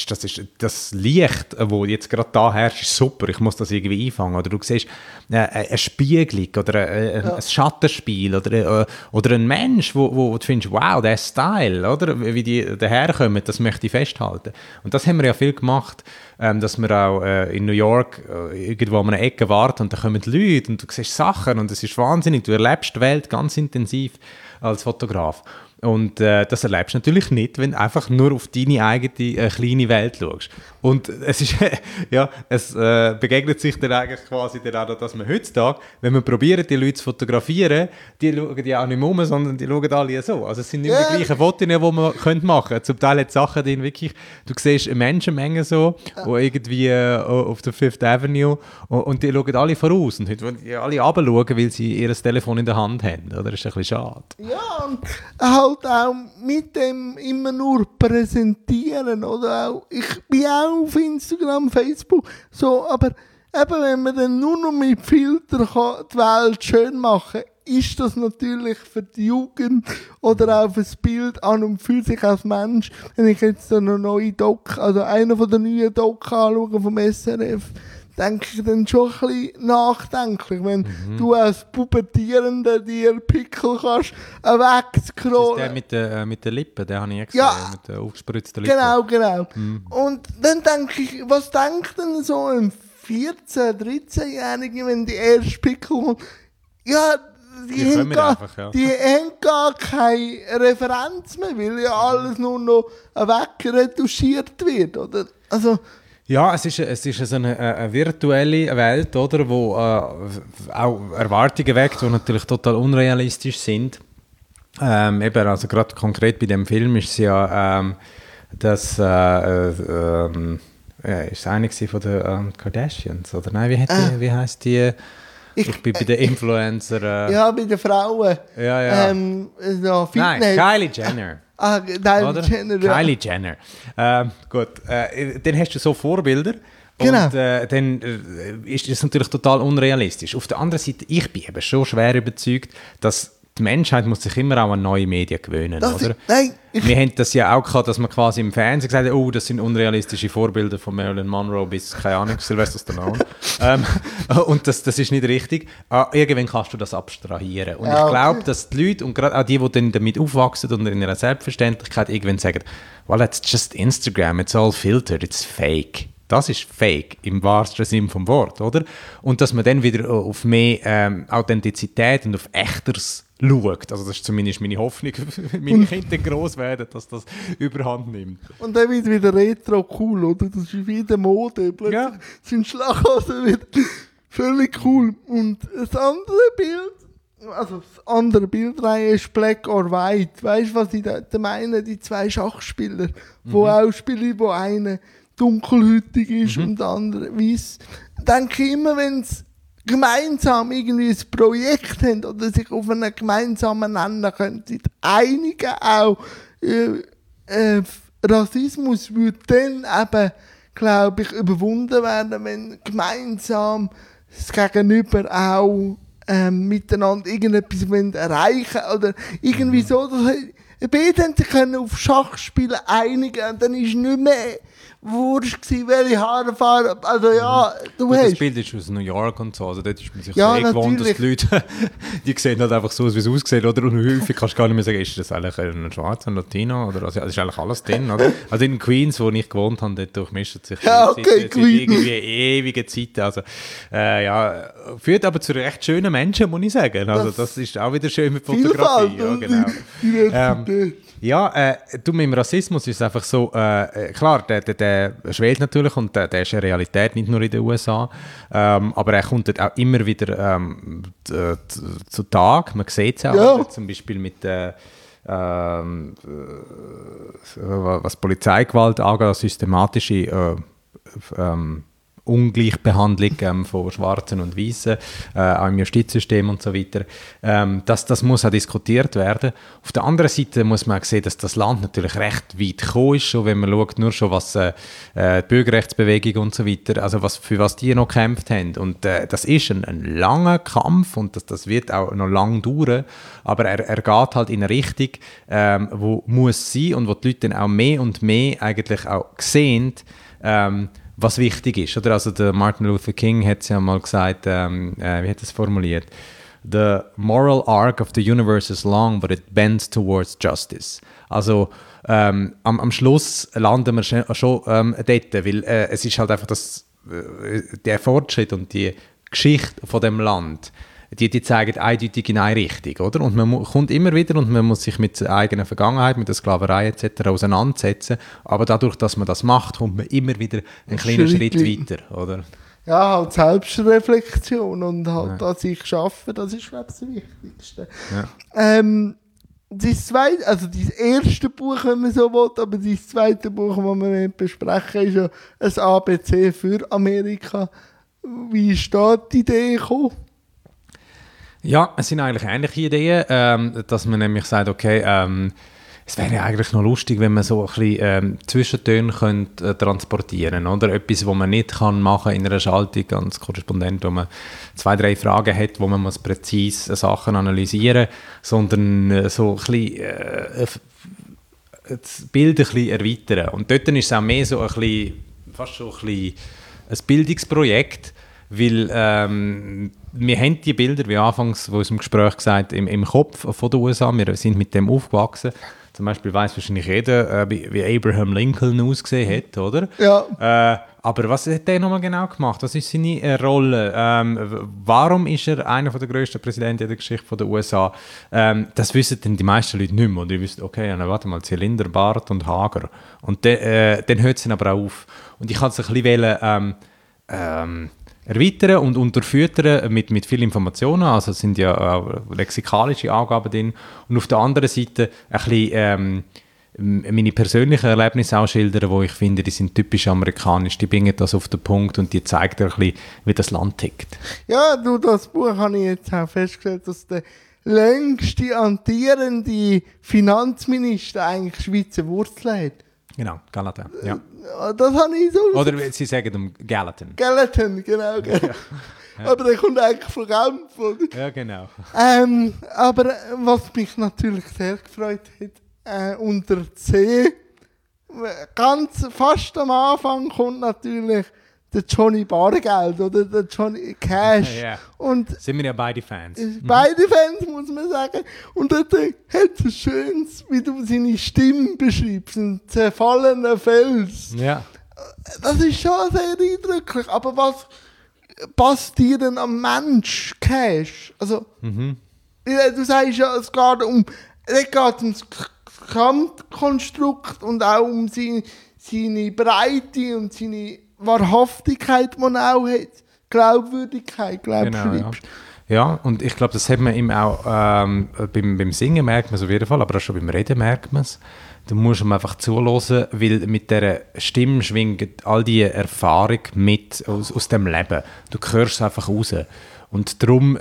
das Licht, das jetzt gerade da herrscht, ist super, ich muss das irgendwie einfangen. Oder du siehst eine Spiegelung oder ein Schattenspiel oder ein Mensch, wo du findest, wow, der Style, oder? Wie die daherkommen, das möchte ich festhalten. Und das haben wir ja viel gemacht, dass wir auch in New York irgendwo an einer Ecke warten und da kommen Leute und du siehst Sachen und es ist wahnsinnig, du erlebst die Welt ganz intensiv als Fotograf. Und das erlebst du natürlich nicht, wenn du einfach nur auf deine eigene kleine Welt schaust. Und es ist, es begegnet sich dann eigentlich quasi dann auch, dass man heutzutage, wenn man probiert, die Leute zu fotografieren, die schauen ja auch nicht mehr um, sondern die schauen alle so. Also es sind nicht mehr die gleichen Fotos, die man machen könnte. Zum Teil hat Sachen drin wirklich, du siehst eine Menschenmenge so, wo irgendwie auf der Fifth Avenue und die schauen alle voraus und heute wollen die alle runterschauen, weil sie ihr Telefon in der Hand haben. Oder? Das ist ein bisschen schade.
Ja, und halt auch mit dem immer nur präsentieren, oder auch, ich bin auch auf Instagram, Facebook, so, aber eben, wenn man dann nur noch mit Filtern die Welt schön machen kann, ist das natürlich für die Jugend oder auch für das Bild an und für sich als Mensch, wenn ich jetzt so eine neue einer von den neuen Docs anschaue vom SRF, denke ich dann schon ein bisschen nachdenklich, wenn du als Pubertierender dir Pickel kannst wegscrollen.
Das ist der mit den Lippen, den habe ich gesehen, mit den aufgespritzten Lippen.
Genau. Und dann denke ich, was denkt denn so ein 14-, 13-Jähriger, wenn die erste Pickel kommt? Ja, die haben gar keine Referenz mehr, weil ja alles nur noch wegretuschiert wird, oder? Also,
ja, es ist eine virtuelle Welt, oder, wo auch Erwartungen weckt, die natürlich total unrealistisch sind. Eben, also gerade konkret bei dem Film ist es ja, dass ist es eine von den Kardashians, oder nein, wie heisst die? Ich bin bei den Influencer.
Ja, bei den Frauen.
Ja.
So
Nein, Kylie Jenner.
Kylie
Jenner. Gut, dann hast du so Vorbilder.
Genau.
Und dann ist das natürlich total unrealistisch. Auf der anderen Seite, ich bin eben schon schwer überzeugt, dass die Menschheit muss sich immer auch an neue Medien gewöhnen, oder?
Nein.
Wir haben das ja auch gehabt, dass man quasi im Fernsehen gesagt hat, oh, das sind unrealistische Vorbilder von Marilyn Monroe bis, keine Ahnung, Sylvester Stallone. Und das ist nicht richtig. Irgendwann kannst du das abstrahieren. Und ich glaube, dass die Leute, und gerade auch die dann damit aufwachsen und in ihrer Selbstverständlichkeit irgendwann sagen, well, it's just Instagram, it's all filtered, it's fake. Das ist fake, im wahrsten Sinn vom Wort, oder? Und dass man dann wieder auf mehr Authentizität und auf Echteres schaut. Also das ist zumindest meine Hoffnung, wenn meine Kinder gross werden, dass das überhand nimmt.
Und dann wird wieder Retro cool, oder? Das ist wieder Mode. Plötzlich sind Schlaghosen wieder völlig cool. Und das andere Bild, also das andere Bildreihe ist Black or White. Weißt du, was ich da meine? Die zwei Schachspieler, die auch spielen, wo einer dunkelhütig ist und der andere weiss. Denke ich immer, wenn sie gemeinsam irgendwie ein Projekt haben oder sich auf einen gemeinsamen Nenner können, sich einigen auch, Rassismus würde dann eben, glaube ich, überwunden werden, wenn gemeinsam das Gegenüber auch miteinander irgendetwas erreichen wollen oder irgendwie so. Beide haben sich auf Schachspielen einigen und dann ist nicht mehr wurscht gewesen, welche Haarfarbe. Also ja, du
und
hast...
Das Bild ist aus New York und so, also dort ist man sich
Ja,
gewohnt, dass die Leute, die sehen halt einfach so aus, wie es aussieht, oder? Und häufig kannst du gar nicht mehr sagen, ist das eigentlich ein Schwarzer, ein Latino, oder? Also, das ist eigentlich alles drin, oder? Also in Queens, wo ich gewohnt habe, dort durchmischt sich seit irgendwie ewige Zeiten, also führt aber zu recht schönen Menschen, muss ich sagen. Also das ist auch wieder schön mit Fotografie. Ja, genau. Du, mit dem Rassismus ist es einfach so, klar, der schwelt natürlich und der ist eine Realität, nicht nur in den USA, aber er kommt dort auch immer wieder zu Tag. Man sieht es auch, zum Beispiel mit was Polizeigewalt angeht, systematische Ungleichbehandlung von Schwarzen und Weißen, auch im Justizsystem und so weiter. Das muss auch diskutiert werden. Auf der anderen Seite muss man auch sehen, dass das Land natürlich recht weit gekommen ist, schon wenn man schaut, nur schon was die Bürgerrechtsbewegung und so weiter, also für was die noch gekämpft haben. Und das ist ein langer Kampf und das wird auch noch lang dauern, aber er geht halt in eine Richtung, wo muss sein und wo die Leute dann auch mehr und mehr eigentlich auch sehen, was wichtig ist. Oder? Also der Martin Luther King hat es ja mal gesagt, wie hat er es formuliert? The moral arc of the universe is long, but it bends towards justice. Also am Schluss landen wir schon dort, weil es ist halt einfach der Fortschritt und die Geschichte von dem Land, die zeigen eindeutig in eine Richtung, oder? Und man kommt immer wieder und man muss sich mit der eigenen Vergangenheit, mit der Sklaverei etc. auseinandersetzen, aber dadurch, dass man das macht, kommt man immer wieder einen kleinen Schritt weiter, oder?
Ja, halt Selbstreflexion und halt an sich arbeiten, das ist, glaube ich, das Wichtigste. Ja. Das erste Buch, wenn man so will, aber das zweite Buch, das wir besprechen, ist ja ein ABC für Amerika. Wie ist da die Idee gekommen?
Ja, es sind eigentlich ähnliche Ideen, dass man nämlich sagt, okay, es wäre ja eigentlich noch lustig, wenn man so ein bisschen Zwischentöne könnte, transportieren, oder? Etwas, was man nicht kann machen in einer Schaltung als Korrespondent, wo man 2, 3 Fragen hat, wo man muss präzise Sachen analysieren muss, sondern so ein bisschen das Bild ein bisschen erweitern. Und dort ist es auch mehr so ein bisschen, fast schon ein bisschen ein Bildungsprojekt, weil wir haben die Bilder, wie anfangs wo im Gespräch gesagt, im Kopf von den USA. Wir sind mit dem aufgewachsen. Zum Beispiel weiss wahrscheinlich jeder, wie Abraham Lincoln ausgesehen hat, oder?
Ja.
Aber was hat der nochmal genau gemacht? Was ist seine Rolle? Warum ist er einer der grössten Präsidenten in der Geschichte der USA? Das wissen dann die meisten Leute nicht mehr. Und die wissen, okay, warte mal, Zylinder, Bart und hager. Und dann hört es dann aber auch auf. Und ich kann es ein bisschen erweitern und unterfüttern mit vielen Informationen, also es sind ja auch lexikalische Angaben drin und auf der anderen Seite ein bisschen meine persönlichen Erlebnisse auch schildern, wo ich finde, die sind typisch amerikanisch, die bringen das auf den Punkt und die zeigen ein bisschen, wie das Land tickt.
Ja, du, das Buch habe ich jetzt auch festgestellt, dass der längste amtierende Finanzminister eigentlich Schweizer Wurzeln hat.
Genau, Gallatin. Ja.
Das habe ich so...
Oder sie sagen Gallatin.
Gallatin, genau. Ja. Aber der kommt eigentlich von Genf, oder?
Ja, genau.
Aber was mich natürlich sehr gefreut hat, unter C, ganz fast am Anfang kommt natürlich der Johnny Bargeld oder der Johnny Cash.
Ja.
Und
sind wir ja beide Fans.
Beide Fans, muss man sagen. Und dort hat es Schönes, wie du seine Stimme beschreibst, ein zerfallener Fels.
Ja.
Das ist schon sehr eindrücklich. Aber was passt dir denn am Mensch, Cash? Also, du sagst ja, es geht ums Gesamtkonstrukt und auch um seine Breite und seine Wahrhaftigkeit, die man auch hat. Glaubwürdigkeit,
Genau, ja, und ich glaube, das hat man ihm auch beim Singen merkt man es auf jeden Fall, aber auch schon beim Reden merkt man es. Du musst ihm einfach zuhören, weil mit dieser Stimme schwingt all die Erfahrung mit aus dem Leben. Du hörst es einfach raus. Und darum,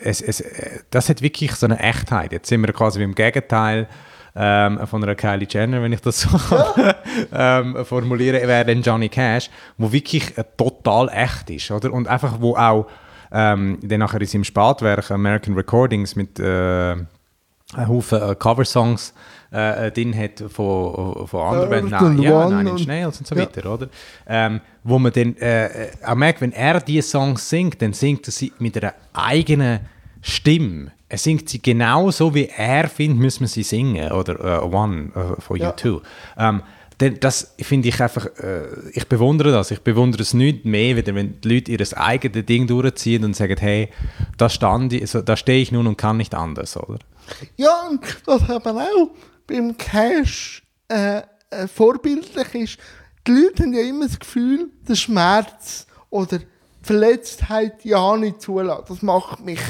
das hat wirklich so eine Echtheit. Jetzt sind wir quasi beim Gegenteil von einer Kylie Jenner, wenn ich das so formulieren, wäre dann Johnny Cash, wo wirklich total echt ist, oder? Und einfach, wo auch dann nachher in seinem Spätwerk American Recordings mit einen Haufen Coversongs drin hat von anderen Bands, Nine Inch Nails und so weiter, oder? Wo man dann auch merkt, wenn er diese Songs singt, dann singt er sie mit einer eigenen Stimme. Er singt sie genau so, wie er findet, müssen wir sie singen. Oder One von U2. Das finde ich einfach, ich bewundere das. Ich bewundere es nicht mehr, wenn die Leute ihr eigenes Ding durchziehen und sagen, hey, da stehe ich nun und kann nicht anders, oder?
Ja, und was aber auch beim Cash vorbildlich ist, die Leute haben ja immer das Gefühl, der Schmerz oder die Verletztheit ja nicht zulassen. Das macht mich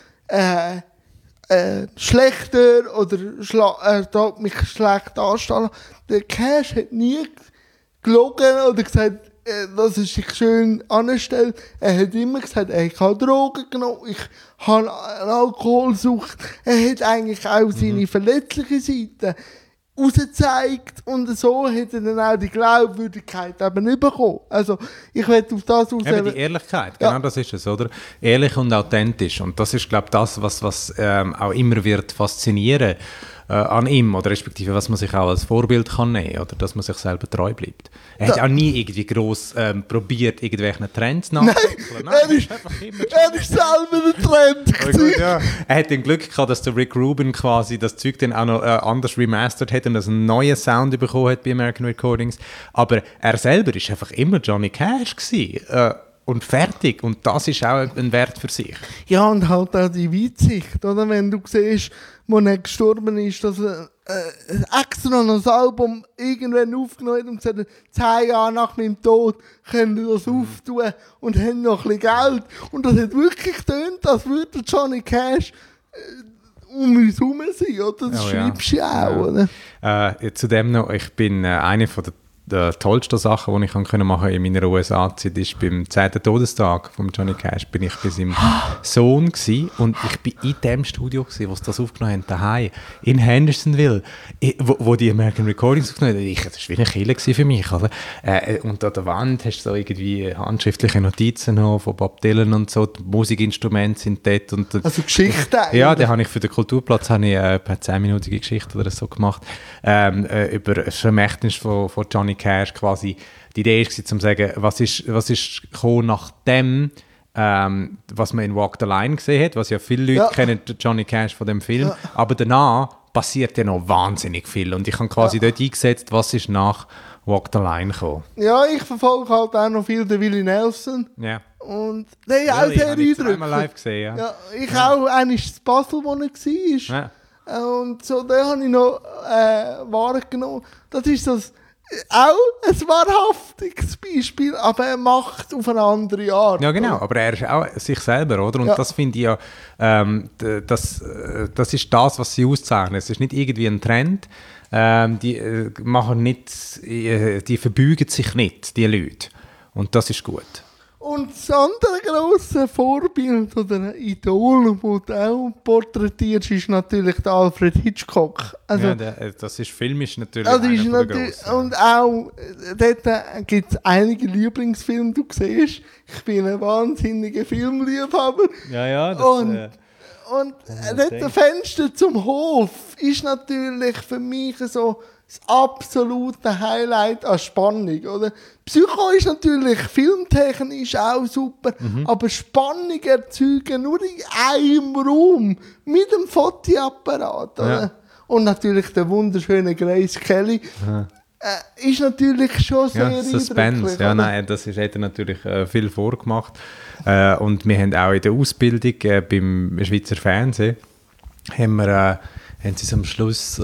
schlechter oder mich schlecht anstellen. Der Cash hat nie gelogen oder gesagt, dass er sich schön anstellt. Er hat immer gesagt, ich habe Drogen genommen, ich habe eine Alkoholsucht. Er hat eigentlich auch seine verletzliche Seite rausgezeigt und so hat er dann auch die Glaubwürdigkeit eben bekommen. Also ich werde auf das raus...
Eben die Ehrlichkeit, genau das ist es, oder? Ehrlich und authentisch. Und das ist, glaube ich, das, was auch immer wird faszinieren an ihm, oder respektive was man sich auch als Vorbild kann nehmen, oder dass man sich selber treu bleibt. Er hat auch nie irgendwie gross probiert, irgendwelchen Trends nachzuholen.
Nein, er ist selber der Trend.
Ja. Er hat den Glück gehabt, dass der Rick Rubin quasi das Zeug dann auch noch anders remastert hat und dass einen neuen Sound bekommen hat bei American Recordings. Aber er selber ist einfach immer Johnny Cash gewesen. Und fertig. Und das ist auch ein Wert für sich.
Ja, und halt auch die Weitsicht, oder? Wenn du siehst, wo er gestorben ist, dass er extra noch das Album irgendwann aufgenommen hat und gesagt hat, 10 Jahre nach meinem Tod können wir das auftun und haben noch ein bisschen Geld. Und das hat wirklich getönt, als würde Johnny Cash um uns herum sein, oder? Das schreibst du ja auch, oder?
Zudem noch, ich bin eine von der tollsten Sachen, die ich machen konnte in meiner USA-Zeit, ist beim 10. Todestag von Johnny Cash, bin ich bei seinem Sohn gewesen, und ich bin in dem Studio gewesen, wo sie das aufgenommen haben, daheim in Hendersonville, wo die American Recordings aufgenommen haben. Das war wie eine Kille für mich. Oder? Und an der Wand hast du so irgendwie handschriftliche Notizen noch von Bob Dylan und so, die Musikinstrumente sind dort. Und,
also Geschichte eigentlich?
Ja, da habe ich für den Kulturplatz eine 10-minütige Geschichte oder so gemacht, über das Vermächtnis von Johnny Cash quasi. Die Idee war, zu sagen, was ist gekommen nachdem, was man in Walk the Line gesehen hat, was ja viele Leute kennen, Johnny Cash von dem Film, aber danach passiert ja noch wahnsinnig viel und ich habe quasi dort eingesetzt, was ist nach Walk the Line gekommen.
Ja, ich verfolge halt auch noch viel den Willie Nelson.
Ja.
Und der ist auch sehr eindrücklich. Ich
habe live gesehen, ja.
Ich auch, einmal das Basel, wo er war. Ja. Und so, den habe ich noch wahrgenommen. Das ist das auch ein wahrhaftiges Beispiel, aber er macht es auf eine andere Art.
Ja, genau, aber er ist auch sich selber, oder? Und das finde ich ja, das ist das, was sie auszeichnen. Es ist nicht irgendwie ein Trend, die machen nicht, die verbeugen sich nicht, die Leute. Und das ist gut.
Und das andere grosse Vorbild oder Idol, das du auch porträtierst, ist natürlich der Alfred Hitchcock. Also,
ja, das ist filmisch natürlich
das
einer
ist
von der
natürlich,
Grossen.
und auch dort gibt es einige Lieblingsfilme, du siehst, ich bin ein wahnsinniger Filmliebhaber.
Ja, das...
Und dort Fenster zum Hof ist natürlich für mich so das absolute Highlight an Spannung. Oder? Psycho ist natürlich filmtechnisch auch super, aber Spannung erzeugen nur in einem Raum mit dem Fotoapparat. Oder?
Ja.
Und natürlich der wunderschöne Grace Kelly. Ist natürlich schon sehr
Suspense.
eindrücklich.
Ja,
oder?
nein, das hat er natürlich viel vorgemacht. Und wir haben auch in der Ausbildung beim Schweizer Fernsehen haben sie am Schluss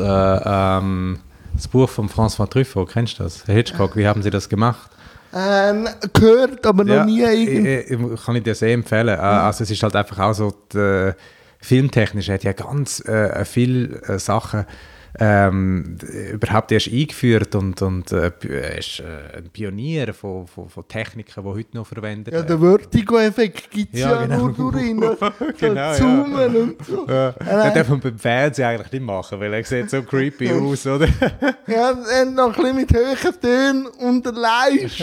das Buch von François Truffaut, kennst du das? Herr Hitchcock, wie haben sie das gemacht?
Gehört, aber noch nie irgendwie.
Kann ich dir sehr empfehlen. Also es ist halt einfach auch so, filmtechnisch hat ja ganz viele Sachen überhaupt erst eingeführt und ist ein Pionier von Techniken, die heute noch verwendet
Ja,
werden.
der Vertigo-Effekt gibt es ja,
genau.
nur durch ihn.
Genau,
Zoomen und so.
Das darf man beim Fernsehen eigentlich nicht machen, weil er sieht so creepy aus, oder?
Ja, und noch ein bisschen mit hohen Tönen unterleist.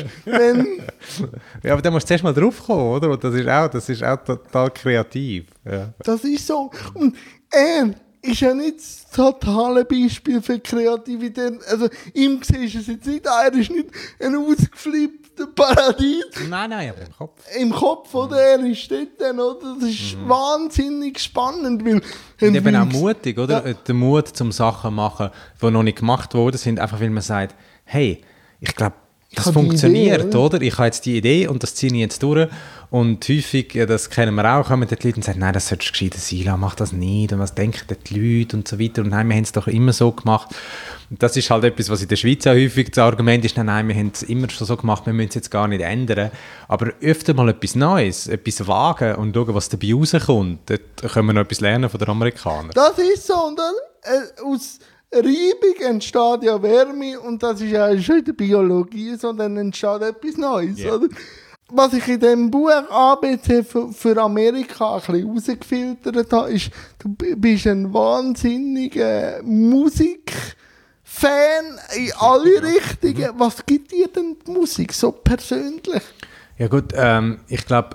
Ja, aber da musst du zuerst mal drauf kommen, oder? Und das ist auch total kreativ. Ja.
Das ist so. Und er ist ja nicht das totale Beispiel für Kreativität. Also, ihm siehst du es jetzt nicht an, er ist nicht ein ausgeflippter Paradies.
Nein, aber im Kopf.
Im Kopf, oder? Er ist dort dann, oder? Das ist wahnsinnig spannend, weil...
Und eben auch mutig, oder? Ja. Der Mut zum Sachen machen, die noch nicht gemacht worden sind, einfach weil man sagt, hey, ich glaube, das funktioniert, Idee, oder? Ich habe jetzt die Idee und das ziehe ich jetzt durch. Und häufig, das kennen wir auch, kommen die Leute und sagen, nein, das solltest du gescheiter sein lassen, mach das nicht. Und was denken die Leute und so weiter. Und nein, wir haben es doch immer so gemacht. Und das ist halt etwas, was in der Schweiz auch häufig das Argument ist, nein, wir haben es immer schon so gemacht, wir müssen es jetzt gar nicht ändern. Aber öfter mal etwas Neues, etwas wagen und schauen, was dabei rauskommt. Dort können wir noch etwas lernen von den Amerikanern.
Das ist so, und dann, aus Reibung entsteht ja Wärme und das ist ja schon in der Biologie so, dann entsteht etwas Neues.
Yeah.
Oder? Was ich in diesem Buch ABC für Amerika ein bisschen rausgefiltert habe, ist, du bist ein wahnsinniger Musikfan in alle Richtungen. Was gibt dir denn die Musik so persönlich?
Ja gut, ich glaube,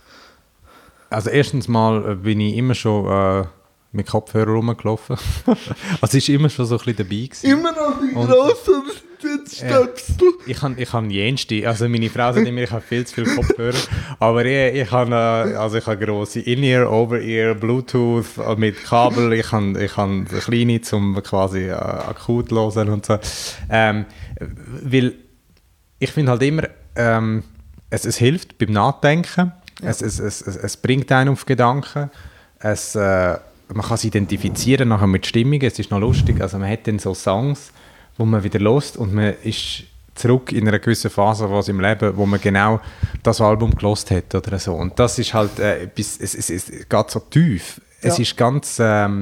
also erstens mal bin ich immer schon mit Kopfhörer rumgelaufen. Also es war immer schon so ein bisschen dabei gewesen.
Immer noch die grossen Stöpsel.
Ich habe jenste, also meine Frau sagt immer, ich habe viel zu viel Kopfhörer, aber ich habe grosse In-Ear, Over-Ear, Bluetooth mit Kabel, ich habe kleine zum quasi akut hören und so. Weil ich finde halt immer, es hilft beim Nachdenken, ja. Es bringt einen auf Gedanken, man kann es identifizieren nachher mit Stimmungen, es ist noch lustig, also man hat dann so Songs, wo man wieder hört und man ist zurück in einer gewissen Phase was im Leben, wo man genau das Album gehört hat oder so. Und das ist halt es geht so tief. Ja. Es ist ganz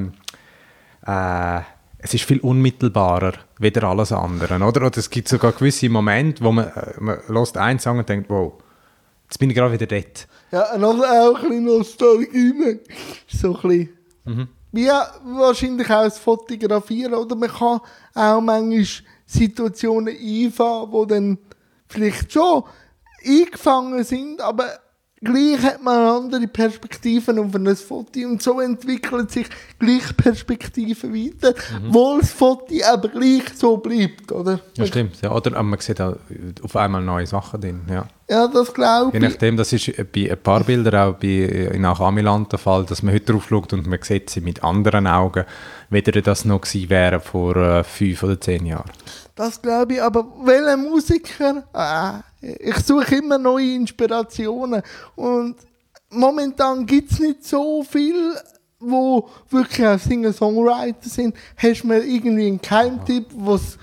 es ist viel unmittelbarer wie alles andere, oder es gibt sogar gewisse Momente, wo man hört einen Song und denkt, wow, jetzt bin ich gerade wieder dort.
Ja, noch auch ein bisschen Nostalgie. So ein bisschen. Wie wahrscheinlich auch das Fotografieren, oder man kann auch manchmal Situationen einfangen, die dann vielleicht schon eingefangen sind, aber gleich hat man andere Perspektiven auf ein Foto und so entwickelt sich gleich Perspektiven weiter, wo das Foto aber gleich so bleibt, oder?
Ja, stimmt. Ja, oder man sieht auch auf einmal neue Sachen drin, ja.
Ja, das glaube ich.
Je nachdem, das ist bei ein paar Bildern auch in Amiland der Fall, dass man heute drauf schaut und man sieht sie mit anderen Augen, weder das noch gewesen wäre vor 5 oder 10 Jahren.
Das glaube ich, aber welcher Musiker? Ich suche immer neue Inspirationen und momentan gibt es nicht so viel, wo wirklich auch Singer-Songwriter sind. Hast du mir irgendwie einen Geheimtipp, was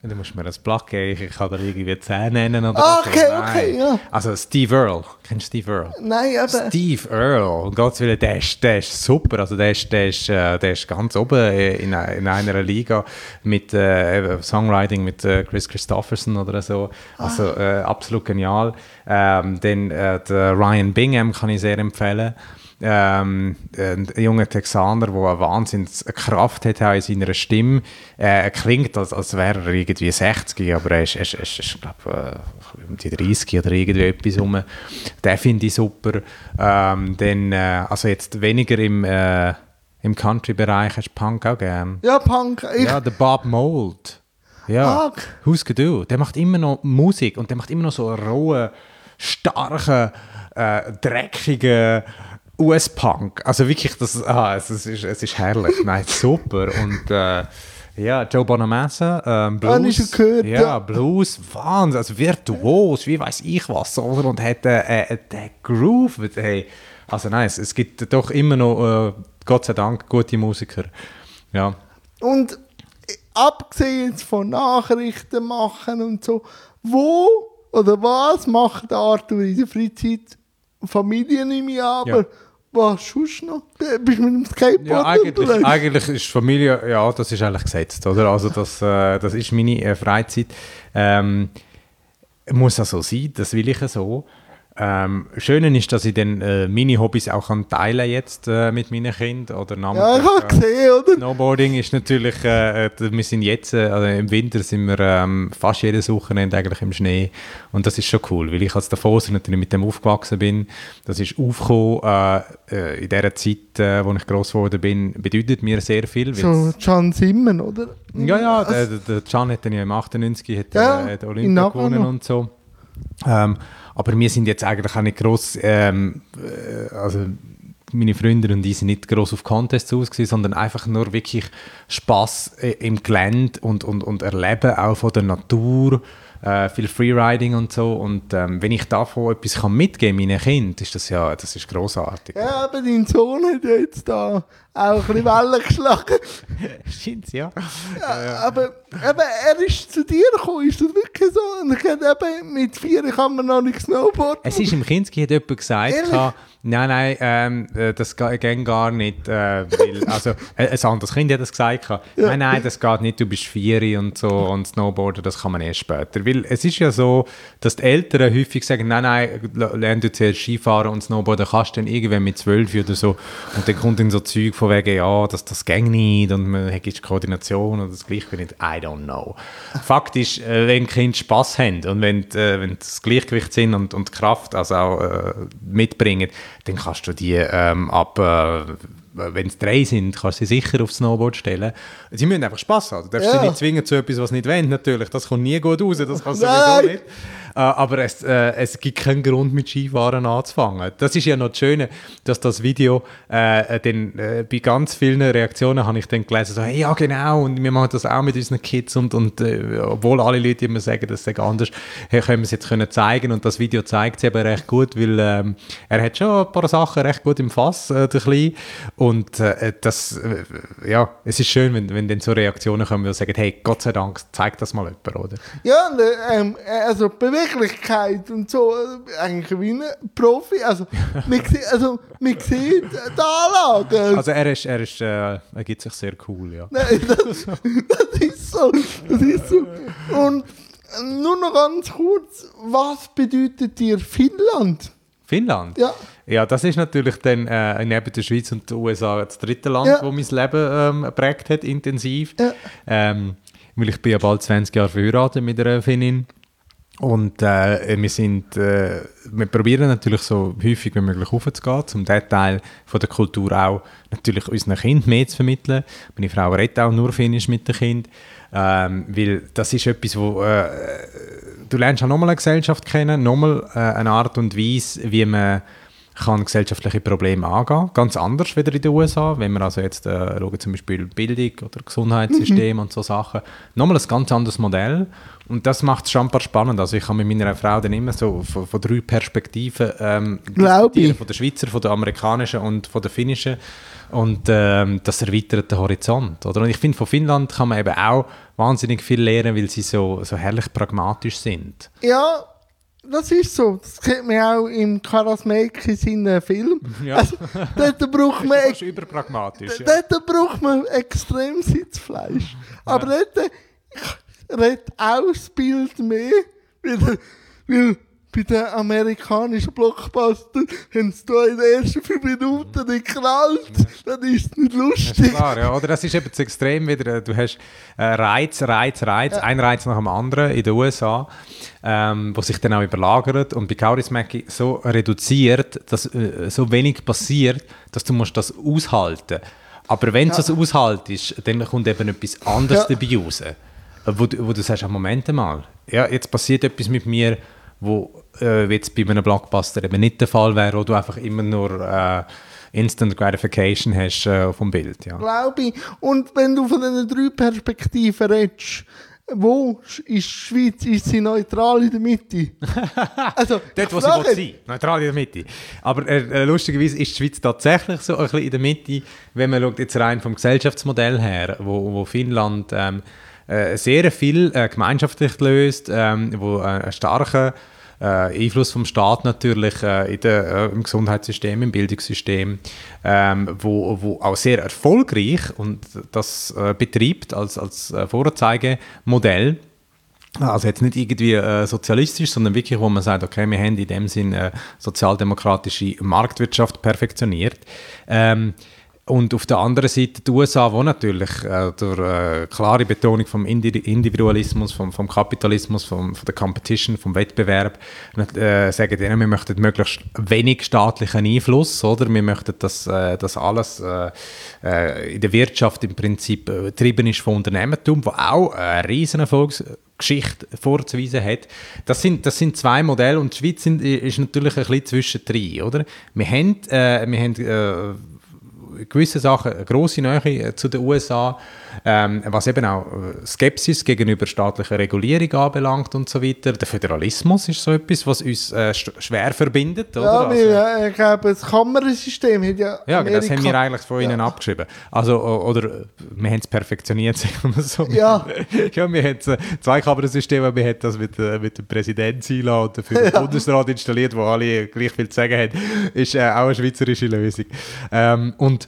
Du musst mir ein Plug geben, ich kann dir irgendwie 10 nennen oder
Okay, ja.
Also Steve Earle, kennst du Steve Earle?
Nein, aber...
Steve Earle, um Gottes Willen, der ist super, also der ist ganz oben in einer Liga mit Songwriting mit Chris Christopherson oder so, also absolut genial. Dann der Ryan Bingham kann ich sehr empfehlen. Ein junger Texaner, der eine Wahnsinnskraft hat in seiner Stimme. Er klingt, als wäre er irgendwie 60, aber er ist glaube um die 30 oder irgendwie etwas rum. Den finde ich super. Also jetzt weniger im Country-Bereich, hast du Punk auch gern?
Ja, Punk.
Ja, der Bob Mould. Ja, Husker Du. Der macht immer noch Musik und der macht immer noch so einen rohen, starken, dreckigen US-Punk. Also wirklich, es ist herrlich. Nein, super. Und ja, Joe Bonamassa, Blues.
Habe ich schon gehört,
ja. Blues, Wahnsinn, also virtuos, wie weiß ich was. Oder? Und hat den Groove. Hey. Also nein, es gibt doch immer noch, Gott sei Dank, gute Musiker. Ja.
Und abgesehen jetzt von Nachrichten machen und so, wo oder was macht Arthur in der Freizeit? Familie nehme ich an, aber was sonst noch? Bist du mit dem Skateboard
ja, eigentlich ist Familie, ja, das ist eigentlich gesetzt, oder? Also das ist meine Freizeit. Muss auch so sein, das will ich so. Schön ist, dass ich dann meine Hobbys auch teilen jetzt mit meinen Kindern. Oder
ja, ich habe gesehen, oder?
Snowboarding ist natürlich, wir sind jetzt, also im Winter sind wir fast jedes Wochenende eigentlich im Schnee. Und das ist schon cool, weil ich als davor natürlich mit dem aufgewachsen bin. Das ist aufgekommen in dieser Zeit, wo ich gross geworden bin, bedeutet mir sehr viel.
So Can Simmen, oder?
Ja, der Can hat dann ja im 98 hat Olympia gewonnen und so. Aber wir sind jetzt eigentlich auch nicht gross, also meine Freunde und ich sind nicht gross auf Contests aus gewesen, sondern einfach nur wirklich Spass im Gelände und Erleben auch von der Natur, viel Freeriding und so. Und wenn ich davon etwas mitgeben kann meinen Kindern, das ist grossartig.
Ja, aber dein Sohn hat jetzt da auch ein bisschen Wellen geschlagen.
Stimmt's, ja.
Aber er ist zu dir gekommen, ist das wirklich so? Und ich habe eben mit 4 kann man noch nicht Snowboarden.
Es ist im Kinski, hat jemand gesagt, nein, das geht gar nicht. Weil, also, ein anderes Kind hat das gesagt. Ja. Nein, das geht nicht, du bist 4 und so und Snowboarden, das kann man erst später. Weil es ist ja so, dass die Eltern häufig sagen, nein, lern du zuerst Skifahren und Snowboarden kannst du dann irgendwann mit 12 oder so. Und dann kommt dann so Zeug von wegen, ja, das geht nicht und man hat Koordination und das Gleichgewicht. I don't know. Fakt ist, wenn Kinder Spass haben und wenn das Gleichgewicht sind und Kraft also auch mitbringen, dann kannst du die wenn es 3 sind, kannst du sie sicher aufs Snowboard stellen. Sie müssen einfach Spass haben. Du darfst sie nicht zwingen zu etwas, was sie nicht wollen, natürlich. Das kommt nie gut raus, das kannst du sowieso nicht. Aber es gibt keinen Grund, mit Skifahren anzufangen. Das ist ja noch das Schöne, dass das Video bei ganz vielen Reaktionen habe ich dann gelesen, so, hey, ja genau, und wir machen das auch mit unseren Kids und obwohl alle Leute immer sagen, das sei anders, können wir es jetzt zeigen und das Video zeigt es eben recht gut, weil er hat schon ein paar Sachen recht gut im Fass, der Kleine. Und es ist schön, wenn dann so Reaktionen kommen, die sagen, hey, Gott sei Dank, zeig das mal jemand, oder?
Ja, also Beweglichkeit und so, eigentlich wie ein Profi. Also, man sieht die Anlage.
Also er gibt sich sehr cool, ja.
Nein, das ist so. Und nur noch ganz kurz, was bedeutet dir Finnland?
Finnland?
Ja.
Ja, das ist natürlich dann neben der Schweiz und den USA das dritte Land, wo mein Leben geprägt hat, intensiv. Ja. Weil ich bin ja bald 20 Jahre verheiratet mit einer Finnin. Und wir probieren natürlich so häufig wie möglich raufzugehen, um diesen Teil von der Kultur auch natürlich unseren Kindern mehr zu vermitteln. Meine Frau redet auch nur Finnisch mit den Kindern, weil das ist etwas, wo du lernst auch nochmal eine Gesellschaft kennen, nochmal eine Art und Weise, wie man kann gesellschaftliche Probleme angehen, ganz anders wieder in den USA, wenn wir also jetzt schauen, zum Beispiel Bildung oder Gesundheitssystem und so Sachen, nochmal ein ganz anderes Modell und das macht es schon ein paar spannend, also ich habe mit meiner Frau dann immer so von 3 Perspektiven diskutieren, von der Schweizer, von der amerikanischen und von der finnischen und das erweitert den Horizont, oder? Und ich finde, von Finnland kann man eben auch wahnsinnig viel lernen, weil sie so herrlich pragmatisch sind.
Ja, das ist so. Das sieht man auch im Karasmäki seinen Film.
Ja.
Also, dort braucht man...
Das ist überpragmatisch. Ja.
Dort braucht man extrem Sitzfleisch. Aber dort redet auch das Bild mehr, weil bei den amerikanischen Blockbustern haben sie da in den ersten 5 Minuten nicht geknallt. Dann ist es nicht lustig.
Das ist klar, ja. Oder das ist eben zu extrem wieder. Du hast Reiz, ein Reiz nach dem anderen in den USA, wo sich dann auch überlagert und bei Kaurismäki so reduziert, dass so wenig passiert, dass du musst das aushalten. Aber wenn du das aushaltest, dann kommt eben etwas anderes dabei raus. Wo du sagst, Moment mal, ja, jetzt passiert etwas mit mir, wo jetzt bei einem Blockbuster eben nicht der Fall wäre, wo du einfach immer nur Instant Gratification hast vom Bild. Ja.
Glaube ich. Und wenn du von diesen 3 Perspektiven redest, wo ist die Schweiz? Ist sie neutral in der Mitte? Also,
dort, wo sie sein will, neutral in der Mitte. Aber lustigerweise ist die Schweiz tatsächlich so ein bisschen in der Mitte, wenn man schaut jetzt rein vom Gesellschaftsmodell her, wo Finnland sehr viel gemeinschaftlich löst, wo einen starken Einfluss vom Staat natürlich im Gesundheitssystem, im Bildungssystem, wo auch sehr erfolgreich und das betreibt als Vorzeigemodell. Also jetzt nicht irgendwie sozialistisch, sondern wirklich, wo man sagt, okay, wir haben in dem Sinn sozialdemokratische Marktwirtschaft perfektioniert. Und auf der anderen Seite die USA, wo natürlich durch klare Betonung vom Individualismus, vom Kapitalismus, von der Competition, vom Wettbewerb, sagen denen, wir möchten möglichst wenig staatlichen Einfluss, oder? Wir möchten, dass alles in der Wirtschaft im Prinzip getrieben ist von Unternehmertum, wo auch eine riesen Erfolgsgeschichte vorzuweisen hat. Das sind 2 Modelle und die Schweiz ist natürlich ein bisschen zwischendrin, oder? Wir haben gewisse Sachen eine grosse Nähe zu den USA, was eben auch Skepsis gegenüber staatlicher Regulierung anbelangt und so weiter. Der Föderalismus ist so etwas, was uns schwer verbindet. Oder?
Ja, ich glaube, das Kammersystem hat ja Amerika.
Das haben wir eigentlich von Ihnen abgeschrieben. Also, oder wir haben es perfektioniert, sagen wir so.
Ja.
Ja, wir haben 2 Kammersysteme, wir haben das mit dem Präsidenten einlassen und dafür den Bundesrat installiert, wo alle gleich viel zu sagen haben, ist auch eine schweizerische Lösung. Und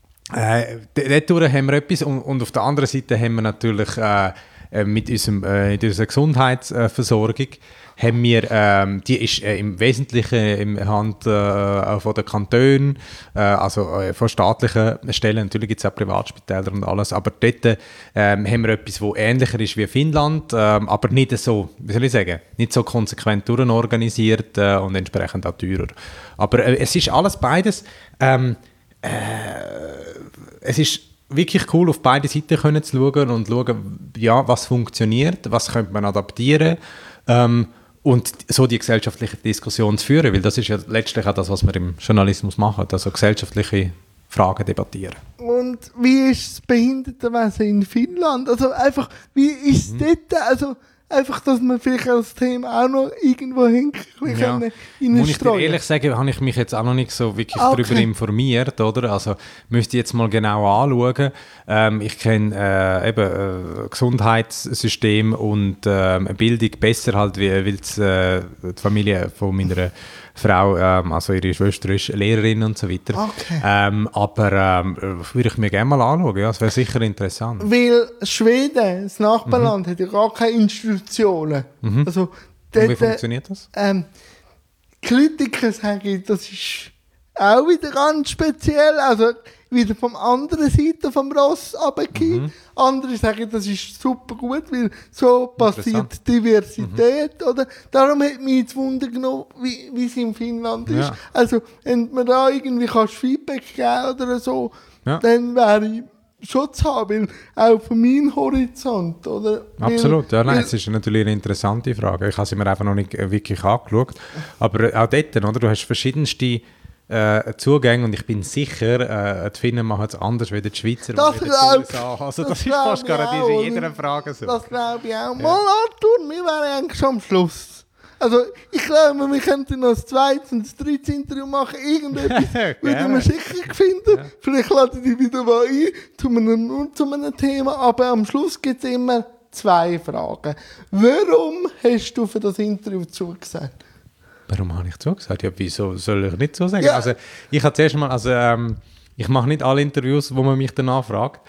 dort haben wir etwas und auf der anderen Seite haben wir natürlich mit unserer Gesundheitsversorgung haben wir, die ist im Wesentlichen in Hand von den Kantonen, also von staatlichen Stellen, natürlich gibt es auch Privatspitäler und alles, aber dort haben wir etwas, das ähnlicher ist wie Finnland, aber nicht so, wie soll ich sagen, nicht so konsequent durchorganisiert und entsprechend auch teurer. Aber es ist alles beides, es ist wirklich cool, auf beide Seiten können zu schauen und schauen, ja, was funktioniert, was könnte man adaptieren und so die gesellschaftliche Diskussion zu führen, weil das ist ja letztlich auch das, was wir im Journalismus machen, also gesellschaftliche Fragen debattieren.
Und wie ist das Behindertenwesen in Finnland? Also einfach, wie ist es dort? Also einfach, dass man vielleicht das Thema auch noch irgendwo hineinstreuen.
Muss ich dir ehrlich sagen, habe ich mich jetzt auch noch nicht so wirklich darüber informiert, oder? Also müsste ich jetzt mal genau anschauen. Ich kenne Gesundheitssystem und Bildung besser halt, weil die Familie von meiner Frau, also ihre Schwester ist Lehrerin und so weiter.
Okay.
Aber würde ich mir gerne mal anschauen, ja, das wäre sicher interessant.
Weil Schweden, das Nachbarland, hat ja gar keine Institutionen. Also, dort,
wie funktioniert das?
Kritiker sagen, das ist auch wieder ganz speziell, also wieder vom anderen Seite vom Ross runtergehen. Andere sagen, das ist super gut, weil so passiert Diversität. Oder? Darum hat mich jetzt Wunder genommen, wie es in Finnland ist. Also, wenn man da irgendwie Feedback geben oder so, dann wäre ich schon zu haben, weil auch von meinem Horizont. Oder?
Absolut, ja, nein, es ist natürlich eine interessante Frage. Ich habe sie mir einfach noch nicht wirklich angeschaut. Aber auch dort, oder? Du hast verschiedenste Zugänge und ich bin sicher, die Finnen machen es anders als die Schweizer.
Das
also das ist fast garantiert in jeder Frage so.
Das glaube ich auch. Mal, Arthur, wir wären eigentlich schon am Schluss. Also, ich glaube, wir könnten noch ein zweites und ein drittes Interview machen. Irgendetwas würden wir sicher finden. Ja. Vielleicht lade ich dich wieder mal ein, zu einem Thema. Aber am Schluss gibt es immer 2 Fragen. Warum hast du für das Interview zugesagt?
Warum habe ich zugesagt? Ja, wieso soll ich nicht so sagen?
Ja.
Also, ich habe zuerst mal, ich mache nicht alle Interviews, wo man mich danach fragt.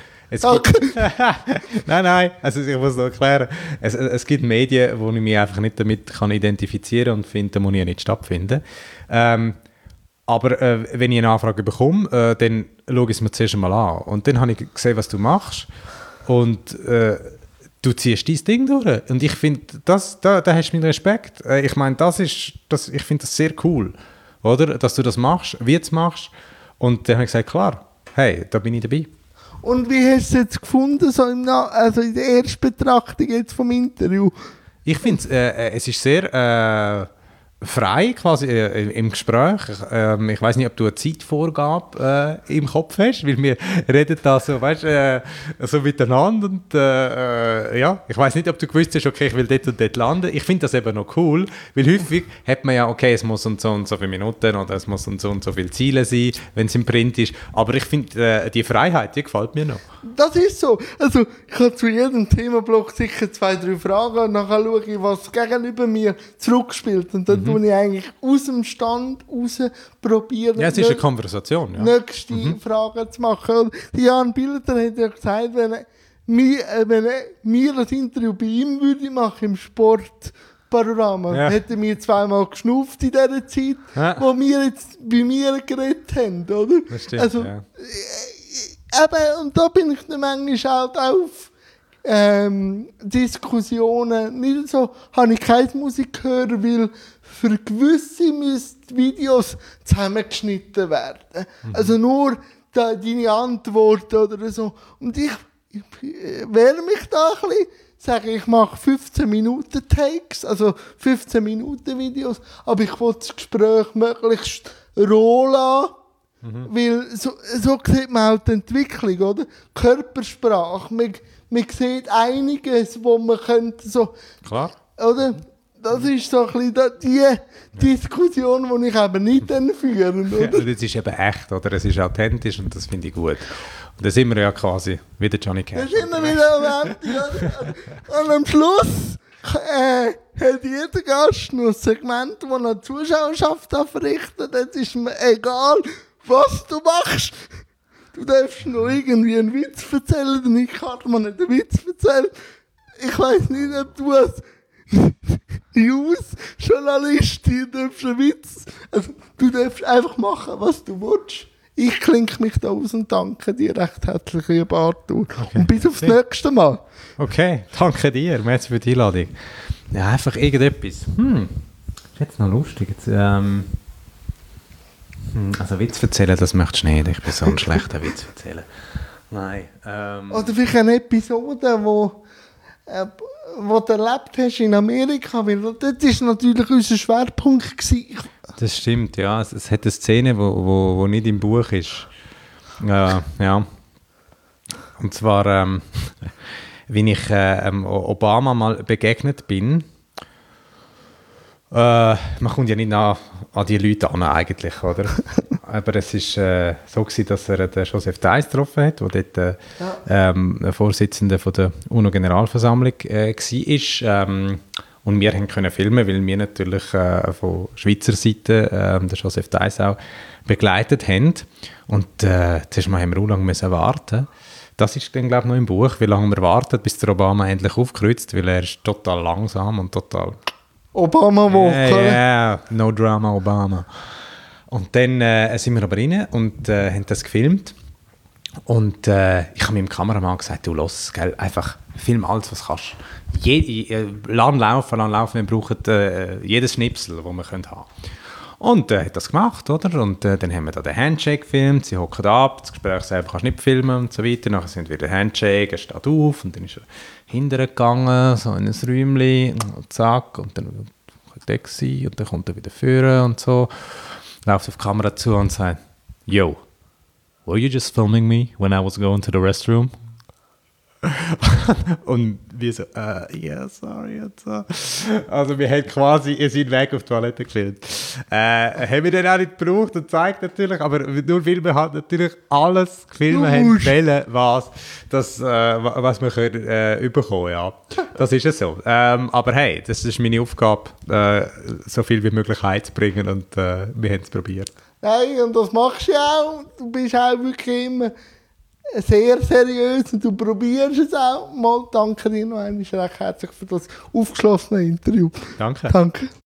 Nein, also ich muss noch erklären. Es gibt Medien, wo ich mich einfach nicht damit kann identifizieren und finde, da muss ich ja nicht stattfinden. Aber wenn ich eine Anfrage bekomme, dann schaue ich es mir zuerst mal an. Und dann habe ich gesehen, was du machst. Und du ziehst dein Ding durch. Und ich finde, da hast du meinen Respekt. Ich meine, ich finde das sehr cool, oder? Dass du das machst, wie du es machst. Und dann habe ich gesagt, klar, hey, da bin ich dabei.
Und wie hast du es jetzt gefunden, so in der Erstbetrachtung jetzt vom Interview?
Ich finde, es ist sehr frei quasi im Gespräch. Ich weiß nicht, ob du eine Zeitvorgabe im Kopf hast, weil wir reden da so, weißt, so miteinander und ja, ich weiß nicht, ob du gewusst hast, okay, ich will dort und dort landen. Ich finde das eben noch cool, weil häufig hat man ja, okay, es muss und so viele Minuten oder es muss und so viele Ziele sein, wenn es im Print ist. Aber ich finde, die Freiheit, die gefällt mir noch.
Das ist so. Also ich habe zu jedem Themenblock sicher 2, 3 Fragen und nachher schaue ich, was gegenüber mir zurückspielt. Und dann tue ich eigentlich aus dem Stand raus probieren.
Ja, es ist eine Konversation. Ja.
Nächste Fragen zu machen. Die Jan Bilder hat ja gesagt, wenn wir das Interview bei ihm würde machen im Sportpanorama, hätten wir 2-mal geschnauft in dieser Zeit, wo wir jetzt bei mir geredet haben, oder?
Das stimmt,
also, eben, und da bin ich dann manchmal halt auf Diskussionen nicht so, habe ich keine Musik hören, weil für gewisse müssen Videos zusammengeschnitten werden. Also nur deine Antworten oder so. Und ich wehre mich da ein bisschen, sage ich mache 15 Minuten Takes, also 15 Minuten Videos, aber ich will das Gespräch möglichst roh lassen. Weil so sieht man halt die Entwicklung, oder? Körpersprache, man sieht einiges, wo man könnte so...
Klar.
Oder? Das ist so ein bisschen die Diskussion, die ich eben nicht führen, oder?
Ja, das ist eben echt, oder? Es ist authentisch und das finde ich gut. Und da sind wir ja quasi wie der Johnny Cash.
Das ist immer wieder am und am Schluss hat jeder Gast noch ein Segment, das eine Zuschauerschaft verrichtet. Jetzt ist mir egal, was du machst. Du darfst noch irgendwie einen Witz erzählen, denn ich kann mir nicht einen Witz erzählen. Ich weiss nicht, ob du als News-Journalistin einen Witz... Also, du darfst einfach machen, was du willst. Ich klinke mich da aus und danke dir recht herzlich, lieber Arthur. Okay. Und bis aufs nächste Mal.
Okay, danke dir. Merci für die Einladung. Ja, einfach irgendetwas. Ist jetzt noch lustig. Jetzt, also Witz erzählen, das möchtest du nicht. Ich bin so ein schlechter Witz erzählen. Nein.
Oder vielleicht eine Episode, wo du erlebt hast in Amerika, weil dort war natürlich unser Schwerpunkt gewesen.
Das stimmt, ja. Es hat eine Szene, wo nicht im Buch ist. Ja. Und zwar, wie ich Obama mal begegnet bin. Man kommt ja nicht an die Leute an eigentlich, oder? Aber es war so gewesen, dass er den Joseph Deiss getroffen hat, der dort Vorsitzender von der UNO-Generalversammlung war. Und wir konnten filmen, weil wir natürlich von Schweizer Seite den Joseph Deiss auch begleitet haben. Und zuerst mal haben wir auch lange warten. Das ist dann, glaube ich, noch im Buch, wie lange wir warten, bis der Obama endlich aufkreuzt, weil er ist total langsam und total...
Obama-Woche.
Ja, no drama Obama. Und dann sind wir aber rein und haben das gefilmt. Und ich habe meinem Kameramann gesagt, du los, gell, einfach film alles, was kannst. Lass laufen, wir brauchen jedes Schnipsel, das wir haben können. Und er hat das gemacht, oder? Und dann haben wir da den Handshake gefilmt, sie hocken ab, das Gespräch selber kannst du nicht filmen und so weiter. Nachher sind wieder Handshake, er steht auf und dann ist er hinterher gegangen, so in ein Räumchen, zack, und dann war er da und dann kommt er wieder führen und so. Läuft auf die Kamera zu und sagt, yo, were you just filming me when I was going to the restroom? Und wie so, yeah, sorry und so. Also wir haben quasi seinen Weg auf die Toilette gefilmt. Haben wir den auch nicht gebraucht und zeigt natürlich, aber nur weil wir halt natürlich alles gefilmt haben, was wir können, bekommen, ja. Das ist es so. Aber hey, das ist meine Aufgabe, so viel wie möglich einzubringen und wir haben es probiert.
Nein, und das machst du auch. Du bist auch wirklich immer sehr seriös und du probierst es auch. Mal danke dir noch einmal recht herzlich für das aufgeschlossene Interview.
Danke.
Danke.